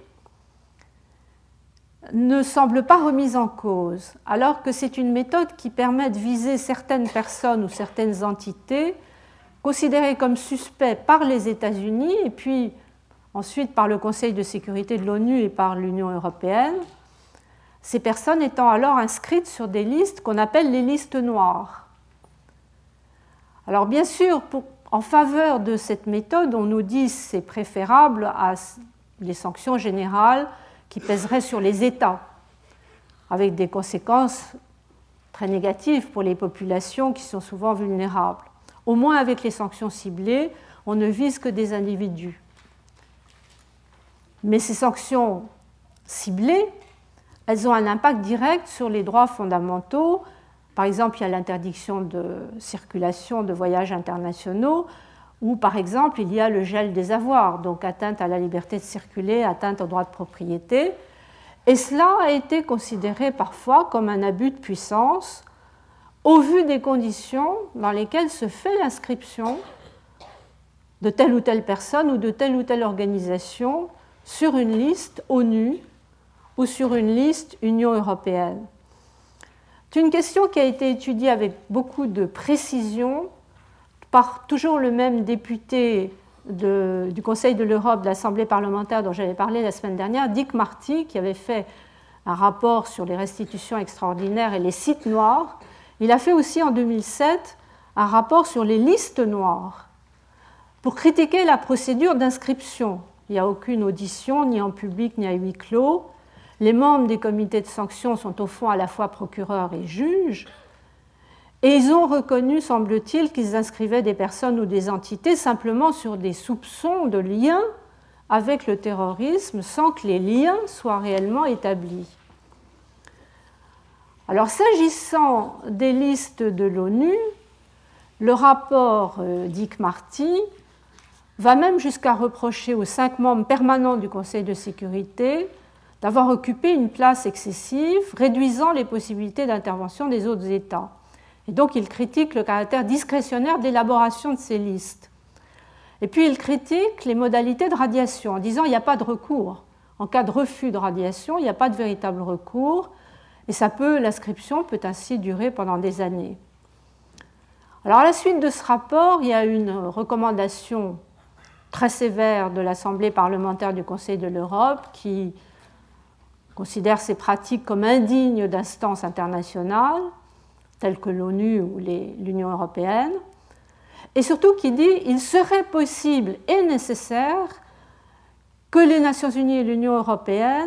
S2: ne semble pas remise en cause, alors que c'est une méthode qui permet de viser certaines personnes ou certaines entités considérées comme suspectes par les États-Unis et puis ensuite par le Conseil de sécurité de l'ONU et par l'Union européenne, ces personnes étant alors inscrites sur des listes qu'on appelle les listes noires. Alors bien sûr, en faveur de cette méthode, on nous dit que c'est préférable à les sanctions générales qui pèseraient sur les États, avec des conséquences très négatives pour les populations qui sont souvent vulnérables. Au moins avec les sanctions ciblées, on ne vise que des individus. Mais ces sanctions ciblées, elles ont un impact direct sur les droits fondamentaux. Par exemple, il y a l'interdiction de circulation de voyages internationaux, ou par exemple, il y a le gel des avoirs, donc atteinte à la liberté de circuler, atteinte au droit de propriété. Et cela a été considéré parfois comme un abus de puissance au vu des conditions dans lesquelles se fait l'inscription de telle ou telle personne ou de telle ou telle organisation sur une liste ONU ou sur une liste Union européenne. C'est une question qui a été étudiée avec beaucoup de précision par toujours le même député du Conseil de l'Europe, de l'Assemblée parlementaire dont j'avais parlé la semaine dernière, Dick Marty, qui avait fait un rapport sur les restitutions extraordinaires et les sites noirs. Il a fait aussi en 2007 un rapport sur les listes noires pour critiquer la procédure d'inscription. Il n'y a aucune audition, ni en public, ni à huis clos. Les membres des comités de sanctions sont au fond à la fois procureurs et juges. Et ils ont reconnu, semble-t-il, qu'ils inscrivaient des personnes ou des entités simplement sur des soupçons de liens avec le terrorisme sans que les liens soient réellement établis. Alors, s'agissant des listes de l'ONU, le rapport Dick Marty va même jusqu'à reprocher aux 5 membres permanents du Conseil de sécurité d'avoir occupé une place excessive, réduisant les possibilités d'intervention des autres États. Et donc, il critique le caractère discrétionnaire d'élaboration de ces listes. Et puis, il critique les modalités de radiation en disant qu'il n'y a pas de recours. En cas de refus de radiation, il n'y a pas de véritable recours, et l'inscription peut ainsi durer pendant des années. Alors, à la suite de ce rapport, il y a une recommandation très sévère de l'Assemblée parlementaire du Conseil de l'Europe qui considère ces pratiques comme indignes d'instances internationales, telles que l'ONU ou l'Union européenne, et surtout qui dit qu'il serait possible et nécessaire que les Nations unies et l'Union européenne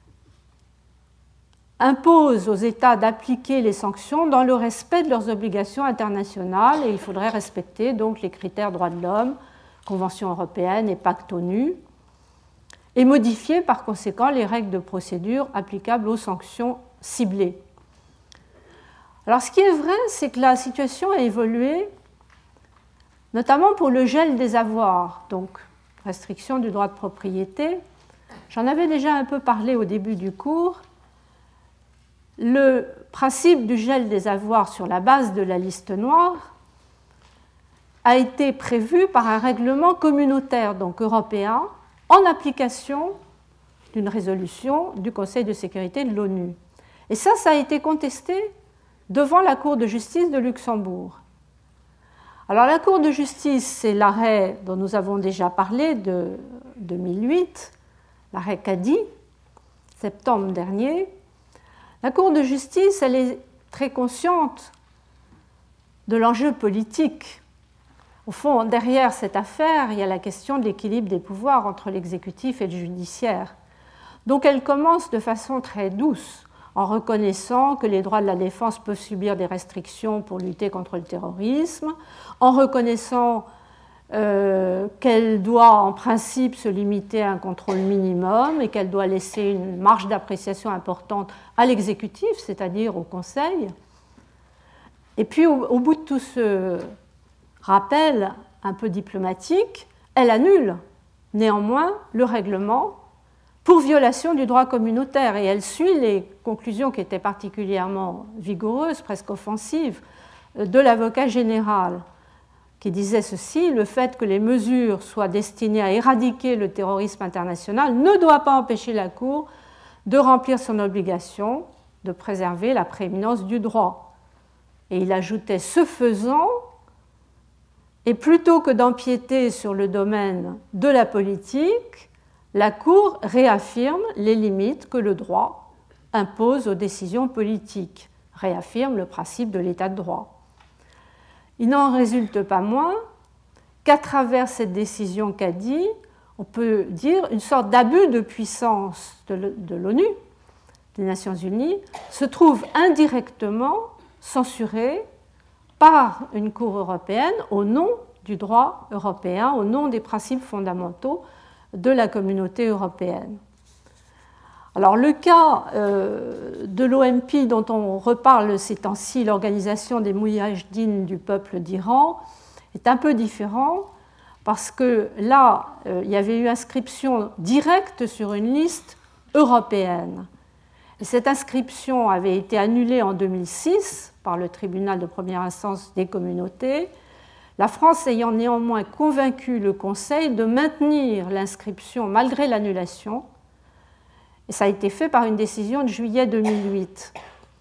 S2: imposent aux États d'appliquer les sanctions dans le respect de leurs obligations internationales, et il faudrait respecter donc les critères droits de l'homme, Convention européenne et pacte ONU, et modifier par conséquent les règles de procédure applicables aux sanctions ciblées. Alors ce qui est vrai, c'est que la situation a évolué, notamment pour le gel des avoirs, donc restriction du droit de propriété. J'en avais déjà un peu parlé au début du cours. Le principe du gel des avoirs sur la base de la liste noire a été prévu par un règlement communautaire, donc européen, en application d'une résolution du Conseil de sécurité de l'ONU. Et ça a été contesté devant la Cour de justice de Luxembourg. Alors la Cour de justice, c'est l'arrêt dont nous avons déjà parlé de 2008, l'arrêt Cady, septembre dernier. La Cour de justice, elle est très consciente de l'enjeu politique. Au fond, derrière cette affaire, il y a la question de l'équilibre des pouvoirs entre l'exécutif et le judiciaire. Donc elle commence de façon très douce, en reconnaissant que les droits de la défense peuvent subir des restrictions pour lutter contre le terrorisme, en reconnaissant qu'elle doit en principe se limiter à un contrôle minimum et qu'elle doit laisser une marge d'appréciation importante à l'exécutif, c'est-à-dire au Conseil. Et puis au bout de tout ce rappel un peu diplomatique, elle annule néanmoins le règlement pour violation du droit communautaire et elle suit les conclusions qui étaient particulièrement vigoureuses, presque offensives, de l'avocat général qui disait ceci: le fait que les mesures soient destinées à éradiquer le terrorisme international ne doit pas empêcher la Cour de remplir son obligation de préserver la prééminence du droit. Et il ajoutait: ce faisant, et plutôt que d'empiéter sur le domaine de la politique, la Cour réaffirme les limites que le droit impose aux décisions politiques, réaffirme le principe de l'état de droit. Il n'en résulte pas moins qu'à travers cette décision Cady, on peut dire une sorte d'abus de puissance de l'ONU, des Nations Unies, se trouve indirectement censuré par une Cour européenne au nom du droit européen, au nom des principes fondamentaux de la communauté européenne. Alors le cas de l'OMP dont on reparle ces temps-ci, l'organisation des Moudjahidines du peuple d'Iran, est un peu différent parce que là, il y avait eu inscription directe sur une liste européenne. Et cette inscription avait été annulée en 2006 par le tribunal de première instance des communautés. la France ayant néanmoins convaincu le Conseil de maintenir l'inscription malgré l'annulation, et ça a été fait par une décision de juillet 2008.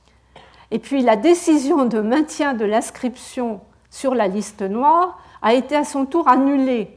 S2: Et puis la décision de maintien de l'inscription sur la liste noire a été à son tour annulée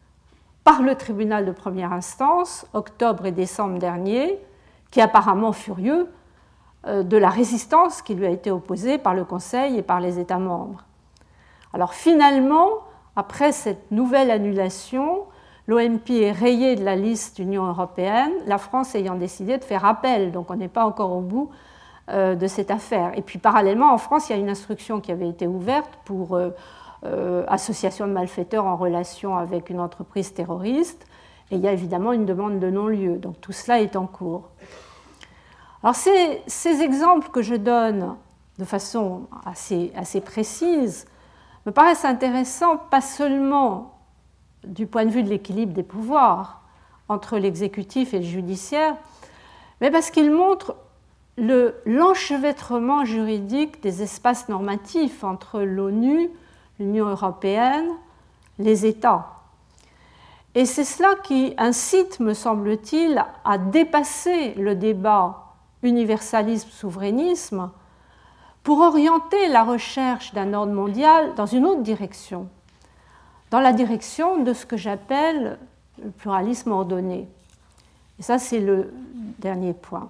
S2: par le tribunal de première instance, octobre et décembre dernier, qui est apparemment furieux de la résistance qui lui a été opposée par le Conseil et par les États membres. Alors finalement, après cette nouvelle annulation, l'OMP est rayé de la liste Union européenne, la France ayant décidé de faire appel, donc on n'est pas encore au bout de cette affaire. Et puis parallèlement, en France, il y a une instruction qui avait été ouverte pour association de malfaiteurs en relation avec une entreprise terroriste, et il y a évidemment une demande de non-lieu. Donc tout cela est en cours. Alors ces exemples que je donne de façon assez précise me paraissent intéressants, pas seulement du point de vue de l'équilibre des pouvoirs entre l'exécutif et le judiciaire, mais parce qu'ils montrent l'enchevêtrement juridique des espaces normatifs entre l'ONU, l'Union européenne, les États. Et c'est cela qui incite, me semble-t-il, à dépasser le débat universalisme-souverainisme pour orienter la recherche d'un ordre mondial dans une autre direction, dans la direction de ce que j'appelle le pluralisme ordonné. Et ça, c'est le dernier point.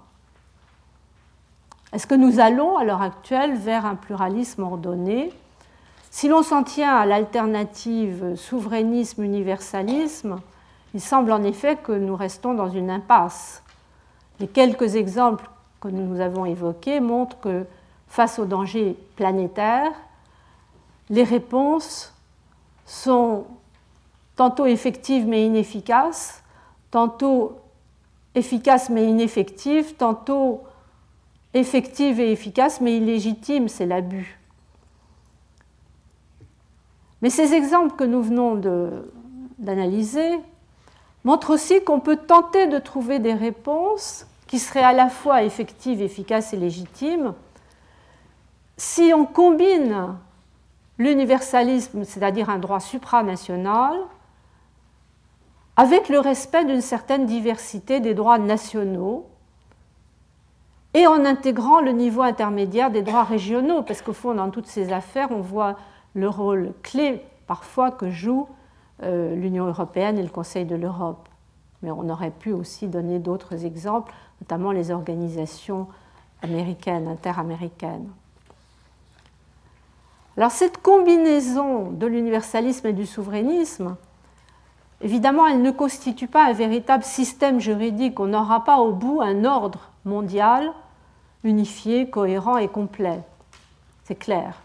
S2: Est-ce que nous allons, à l'heure actuelle, vers un pluralisme ordonné ? Si l'on s'en tient à l'alternative souverainisme-universalisme, il semble en effet que nous restons dans une impasse. Les quelques exemples que nous avons évoqués montrent que face aux dangers planétaires, les réponses sont tantôt effectives mais inefficaces, tantôt efficaces mais ineffectives, tantôt effectives et efficaces mais illégitimes, c'est l'abus. Mais ces exemples que nous venons d'analyser montrent aussi qu'on peut tenter de trouver des réponses qui seraient à la fois effectives, efficaces et légitimes si on combine l'universalisme, c'est-à-dire un droit supranational, avec le respect d'une certaine diversité des droits nationaux et en intégrant le niveau intermédiaire des droits régionaux, parce qu'au fond, dans toutes ces affaires, on voit le rôle clé parfois que jouent l'Union européenne et le Conseil de l'Europe. Mais on aurait pu aussi donner d'autres exemples, notamment les organisations américaines, interaméricaines. Alors cette combinaison de l'universalisme et du souverainisme, évidemment, elle ne constitue pas un véritable système juridique. On n'aura pas au bout un ordre mondial unifié, cohérent et complet. C'est clair.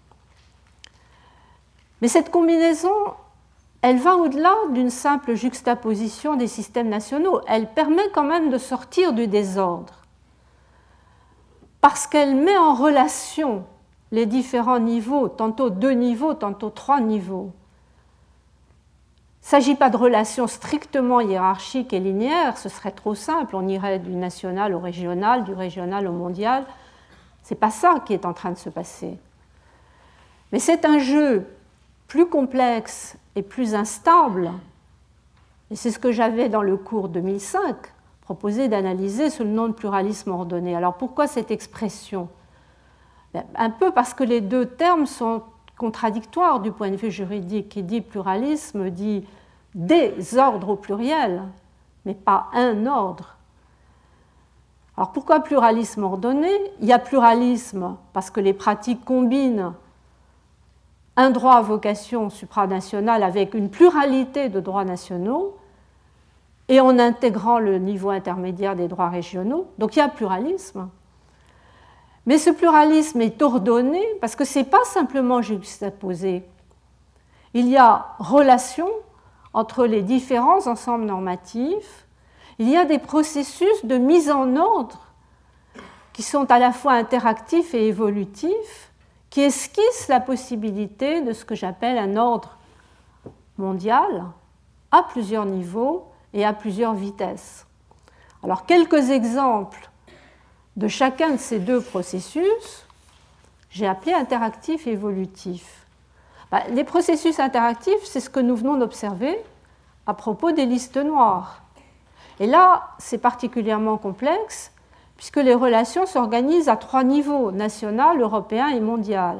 S2: Mais cette combinaison, elle va au-delà d'une simple juxtaposition des systèmes nationaux. Elle permet quand même de sortir du désordre, parce qu'elle met en relation les différents niveaux, tantôt 2 niveaux, tantôt 3 niveaux. Il ne s'agit pas de relations strictement hiérarchiques et linéaires, ce serait trop simple, on irait du national au régional, du régional au mondial. Ce n'est pas ça qui est en train de se passer. Mais c'est un jeu plus complexe et plus instable, et c'est ce que j'avais dans le cours 2005 proposé d'analyser sous le nom de pluralisme ordonné. Alors pourquoi cette expression ? Un peu parce que les deux termes sont contradictoires du point de vue juridique. Qui dit pluralisme dit des ordres au pluriel, mais pas un ordre. Alors pourquoi pluralisme ordonné ? Il y a pluralisme parce que les pratiques combinent un droit à vocation supranationale avec une pluralité de droits nationaux et en intégrant le niveau intermédiaire des droits régionaux. Donc il y a pluralisme. Mais ce pluralisme est ordonné parce que ce n'est pas simplement juxtaposé. Il y a relation entre les différents ensembles normatifs, il y a des processus de mise en ordre qui sont à la fois interactifs et évolutifs, qui esquissent la possibilité de ce que j'appelle un ordre mondial à plusieurs niveaux et à plusieurs vitesses. Alors, quelques exemples de chacun de ces deux processus, j'ai appelé interactif et évolutif. Les processus interactifs, c'est ce que nous venons d'observer à propos des listes noires. Et là, c'est particulièrement complexe, puisque les relations s'organisent à 3 niveaux, national, européen et mondial.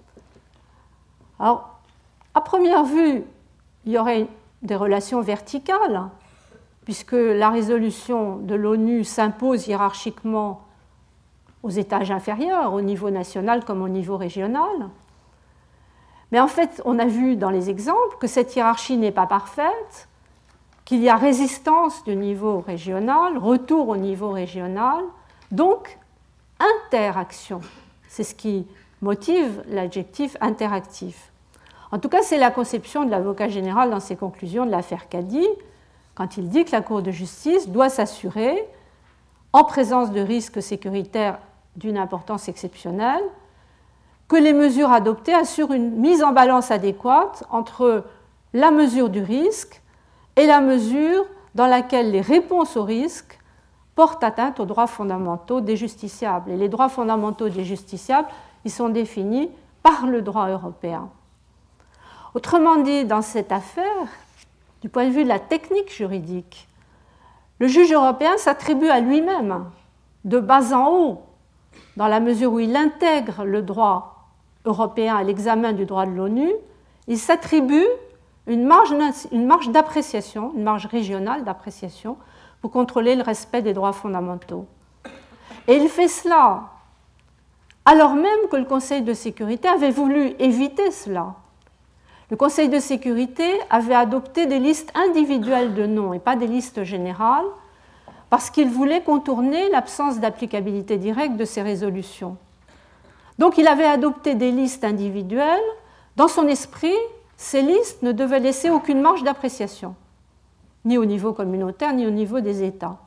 S2: Alors, à première vue, il y aurait des relations verticales, puisque la résolution de l'ONU s'impose hiérarchiquement aux étages inférieurs, au niveau national comme au niveau régional. Mais en fait, on a vu dans les exemples que cette hiérarchie n'est pas parfaite, qu'il y a résistance du niveau régional, retour au niveau régional, donc interaction. C'est ce qui motive l'adjectif interactif. En tout cas, c'est la conception de l'avocat général dans ses conclusions de l'affaire Caddy, quand il dit que la Cour de justice doit s'assurer, en présence de risques sécuritaires d'une importance exceptionnelle, que les mesures adoptées assurent une mise en balance adéquate entre la mesure du risque et la mesure dans laquelle les réponses au risque portent atteinte aux droits fondamentaux des justiciables. Et les droits fondamentaux des justiciables, ils sont définis par le droit européen. Autrement dit, dans cette affaire, du point de vue de la technique juridique, le juge européen s'attribue à lui-même, de bas en haut, dans la mesure où il intègre le droit européen à l'examen du droit de l'ONU, il s'attribue une marge d'appréciation, une marge régionale d'appréciation pour contrôler le respect des droits fondamentaux. Et il fait cela alors même que le Conseil de sécurité avait voulu éviter cela. Le Conseil de sécurité avait adopté des listes individuelles de noms et pas des listes générales parce qu'il voulait contourner l'absence d'applicabilité directe de ces résolutions. Donc il avait adopté des listes individuelles. Dans son esprit, ces listes ne devaient laisser aucune marge d'appréciation, ni au niveau communautaire, ni au niveau des États.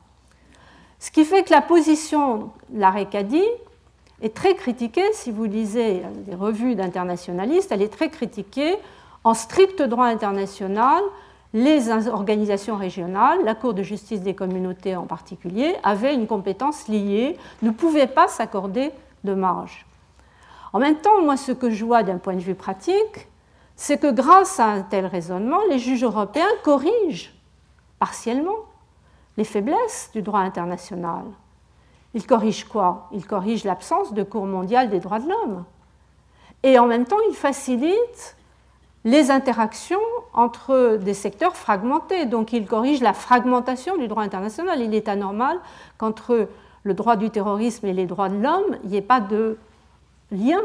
S2: Ce qui fait que la position de l'arrêt Caddy est très critiquée, si vous lisez des revues d'internationalistes, elle est très critiquée. En strict droit international, les organisations régionales, la Cour de justice des communautés en particulier, avaient une compétence liée, ne pouvaient pas s'accorder de marge. En même temps, moi, ce que je vois d'un point de vue pratique, c'est que grâce à un tel raisonnement, les juges européens corrigent partiellement les faiblesses du droit international. Ils corrigent quoi? Ils corrigent l'absence de Cour mondiale des droits de l'homme. Et en même temps, ils facilitent les interactions entre des secteurs fragmentés. Donc, ils corrigent la fragmentation du droit international. Il est anormal qu'entre le droit du terrorisme et les droits de l'homme, il n'y ait pas de lien.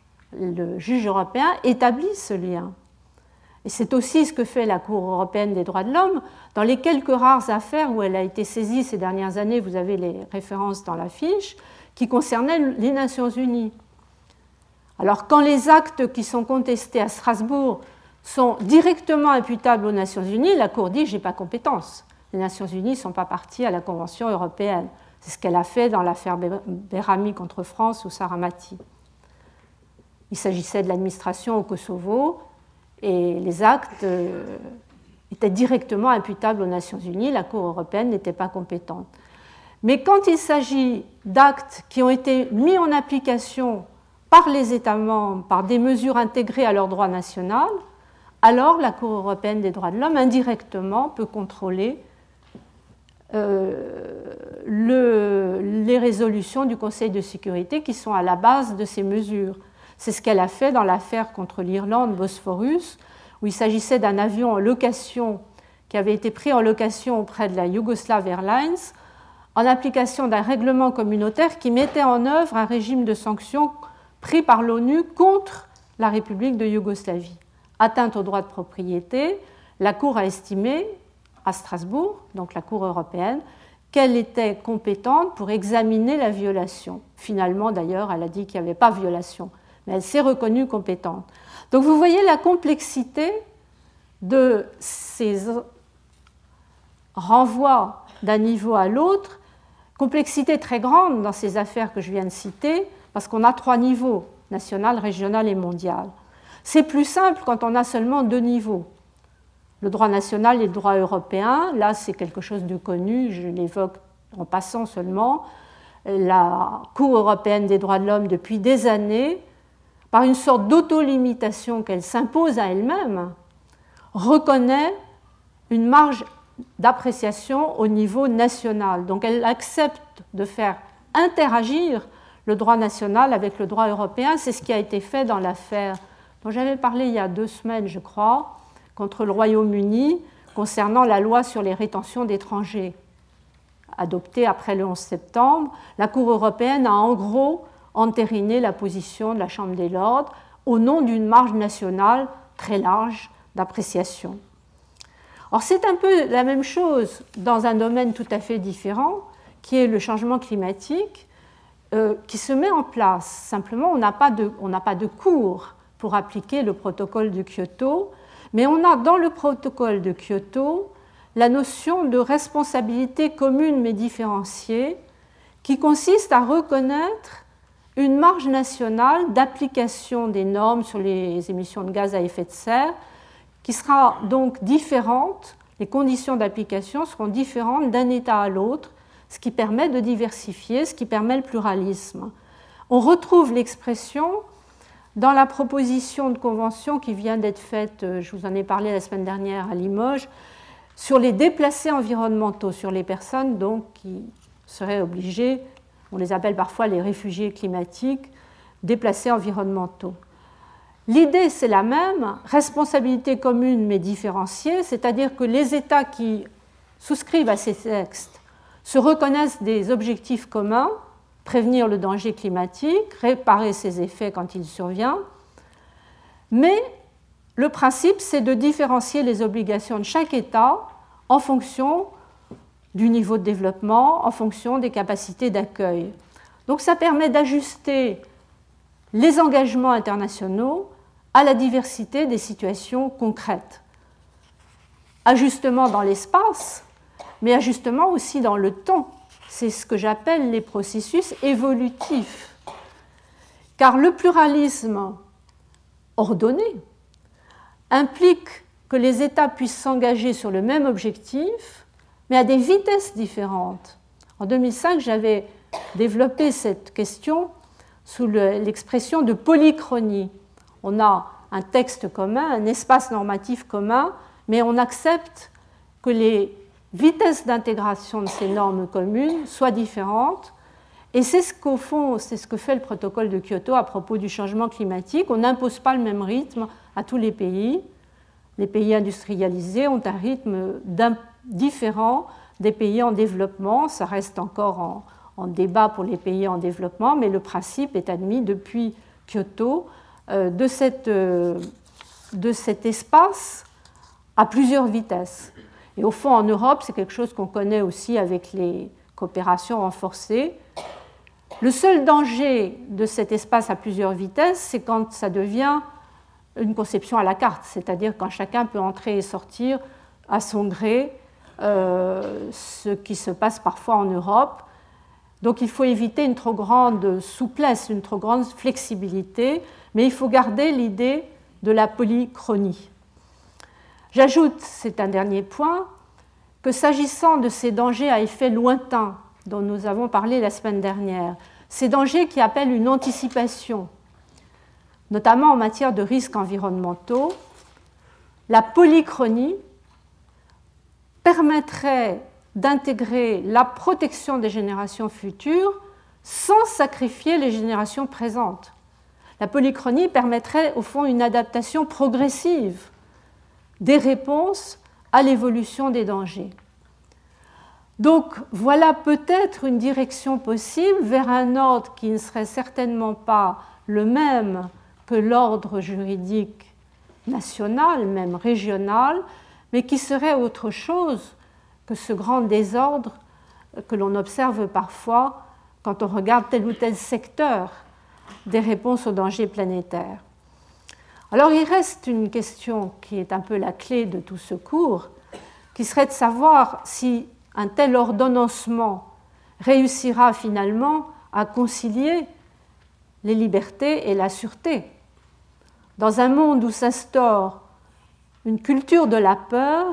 S2: Le juge européen établit ce lien. Et c'est aussi ce que fait la Cour européenne des droits de l'homme. Dans les quelques rares affaires où elle a été saisie ces dernières années, vous avez les références dans la fiche, qui concernaient les Nations unies. Alors, quand les actes qui sont contestés à Strasbourg sont directement imputables aux Nations unies, la Cour dit « j'ai pas compétence ». Les Nations unies ne sont pas parties à la Convention européenne. C'est ce qu'elle a fait dans l'affaire Berami contre France ou Saramati. Il s'agissait de l'administration au Kosovo et les actes étaient directement imputables aux Nations unies. La Cour européenne n'était pas compétente. Mais quand il s'agit d'actes qui ont été mis en application par les États membres, par des mesures intégrées à leur droit national, alors la Cour européenne des droits de l'homme, indirectement, peut contrôler les résolutions du Conseil de sécurité qui sont à la base de ces mesures. C'est ce qu'elle a fait dans l'affaire contre l'Irlande, Bosphorus, où il s'agissait d'un avion en location qui avait été pris en location auprès de la Yugoslav Airlines en application d'un règlement communautaire qui mettait en œuvre un régime de sanctions pris par l'ONU contre la République de Yougoslavie. Atteinte au droit de propriété, la Cour a estimé à Strasbourg, donc la Cour européenne, qu'elle était compétente pour examiner la violation. Finalement, d'ailleurs, elle a dit qu'il n'y avait pas violation, mais elle s'est reconnue compétente. Donc vous voyez la complexité de ces renvois d'un niveau à l'autre, complexité très grande dans ces affaires que je viens de citer, parce qu'on a 3 niveaux, national, régional et mondial. C'est plus simple quand on a seulement 2 niveaux. Le droit national et le droit européen, là c'est quelque chose de connu, je l'évoque en passant seulement. La Cour européenne des droits de l'homme, depuis des années, par une sorte d'autolimitation qu'elle s'impose à elle-même, reconnaît une marge d'appréciation au niveau national. Donc elle accepte de faire interagir le droit national avec le droit européen. C'est ce qui a été fait dans l'affaire dont j'avais parlé il y a 2 semaines, je crois, contre le Royaume-Uni, concernant la loi sur les rétentions d'étrangers, adoptée après le 11 septembre. La Cour européenne a en gros entériné la position de la Chambre des Lords au nom d'une marge nationale très large d'appréciation. Or, c'est un peu la même chose dans un domaine tout à fait différent, qui est le changement climatique, qui se met en place. Simplement, on n'a pas de cours pour appliquer le protocole de Kyoto, mais on a dans le protocole de Kyoto la notion de responsabilité commune mais différenciée, qui consiste à reconnaître une marge nationale d'application des normes sur les émissions de gaz à effet de serre, qui sera donc différente, les conditions d'application seront différentes d'un État à l'autre, ce qui permet de diversifier, ce qui permet le pluralisme. On retrouve l'expression dans la proposition de convention qui vient d'être faite, je vous en ai parlé la semaine dernière à Limoges, sur les déplacés environnementaux, sur les personnes donc qui seraient obligées, on les appelle parfois les réfugiés climatiques, déplacés environnementaux. L'idée, c'est la même, responsabilité commune mais différenciée, c'est-à-dire que les États qui souscrivent à ces textes se reconnaissent des objectifs communs, prévenir le danger climatique, réparer ses effets quand il survient, mais le principe, c'est de différencier les obligations de chaque État en fonction du niveau de développement, en fonction des capacités d'accueil. Donc ça permet d'ajuster les engagements internationaux à la diversité des situations concrètes. Ajustement dans l'espace, mais ajustement aussi dans le temps. C'est ce que j'appelle les processus évolutifs. Car le pluralisme ordonné implique que les États puissent s'engager sur le même objectif, mais à des vitesses différentes. En 2005, j'avais développé cette question sous l'expression de polychronie. On a un texte commun, un espace normatif commun, mais on accepte que les vitesses d'intégration de ces normes communes soient différentes. Et c'est ce qu'au fond, c'est ce que fait le protocole de Kyoto à propos du changement climatique. On n'impose pas le même rythme à tous les pays. Les pays industrialisés ont un rythme différent des pays en développement. Ça reste encore en débat pour les pays en développement, mais le principe est admis depuis Kyoto de cet espace à plusieurs vitesses. Et au fond, en Europe, c'est quelque chose qu'on connaît aussi avec les coopérations renforcées. Le seul danger de cet espace à plusieurs vitesses, c'est quand ça devient une conception à la carte, c'est-à-dire quand chacun peut entrer et sortir à son gré, ce qui se passe parfois en Europe. Donc il faut éviter une trop grande souplesse, une trop grande flexibilité, mais il faut garder l'idée de la polychronie. J'ajoute, c'est un dernier point, que s'agissant de ces dangers à effet lointain dont nous avons parlé la semaine dernière, ces dangers qui appellent une anticipation, notamment en matière de risques environnementaux, la polychronie permettrait d'intégrer la protection des générations futures sans sacrifier les générations présentes. La polychronie permettrait au fond une adaptation progressive des réponses à l'évolution des dangers. Donc voilà peut-être une direction possible vers un ordre qui ne serait certainement pas le même que l'ordre juridique national, même régional, mais qui serait autre chose que ce grand désordre que l'on observe parfois quand on regarde tel ou tel secteur des réponses aux dangers planétaires. Alors il reste une question qui est un peu la clé de tout ce cours, qui serait de savoir si un tel ordonnancement réussira finalement à concilier les libertés et la sûreté. Dans un monde où s'instaure une culture de la peur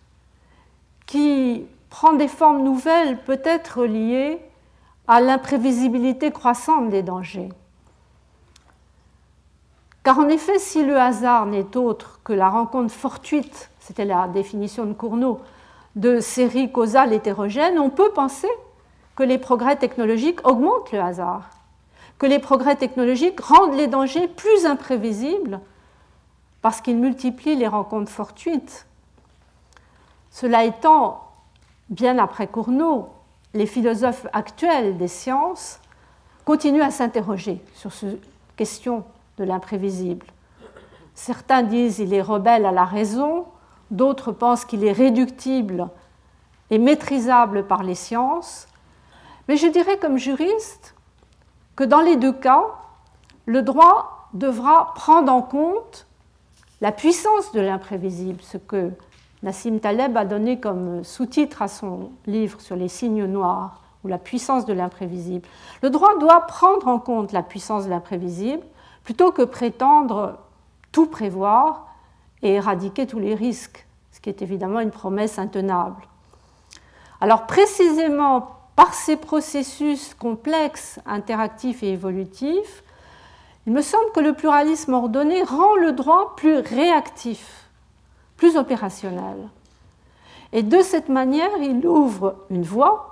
S2: qui prend des formes nouvelles, peut-être liées à l'imprévisibilité croissante des dangers. Car en effet, si le hasard n'est autre que la rencontre fortuite, c'était la définition de Cournot, de séries causales hétérogènes, on peut penser que les progrès technologiques augmentent le hasard, que les progrès technologiques rendent les dangers plus imprévisibles parce qu'ils multiplient les rencontres fortuites. Cela étant, bien après Cournot, les philosophes actuels des sciences continuent à s'interroger sur cette question de l'imprévisible. Certains disent qu'il est rebelle à la raison, d'autres pensent qu'il est réductible et maîtrisable par les sciences. Mais je dirais comme juriste que dans les deux cas, le droit devra prendre en compte la puissance de l'imprévisible, ce que Nassim Taleb a donné comme sous-titre à son livre sur les signes noirs, ou la puissance de l'imprévisible. Le droit doit prendre en compte la puissance de l'imprévisible plutôt que prétendre tout prévoir et éradiquer tous les risques, ce qui est évidemment une promesse intenable. Alors précisément par ces processus complexes, interactifs et évolutifs, il me semble que le pluralisme ordonné rend le droit plus réactif, plus opérationnel. Et de cette manière, il ouvre une voie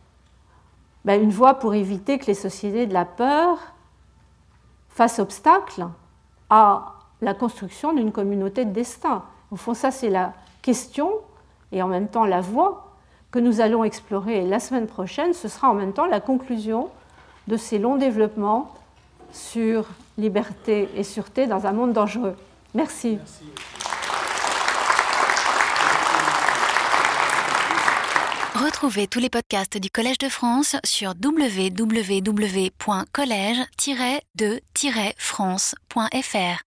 S2: pour éviter que les sociétés de la peur fassent obstacle à la construction d'une communauté de destin. Au fond, ça, c'est la question et en même temps la voie que nous allons explorer la semaine prochaine. Ce sera en même temps la conclusion de ces longs développements sur liberté et sûreté dans un monde dangereux. Merci.
S1: Retrouvez tous les podcasts du Collège de France sur www.collège-de-france.fr.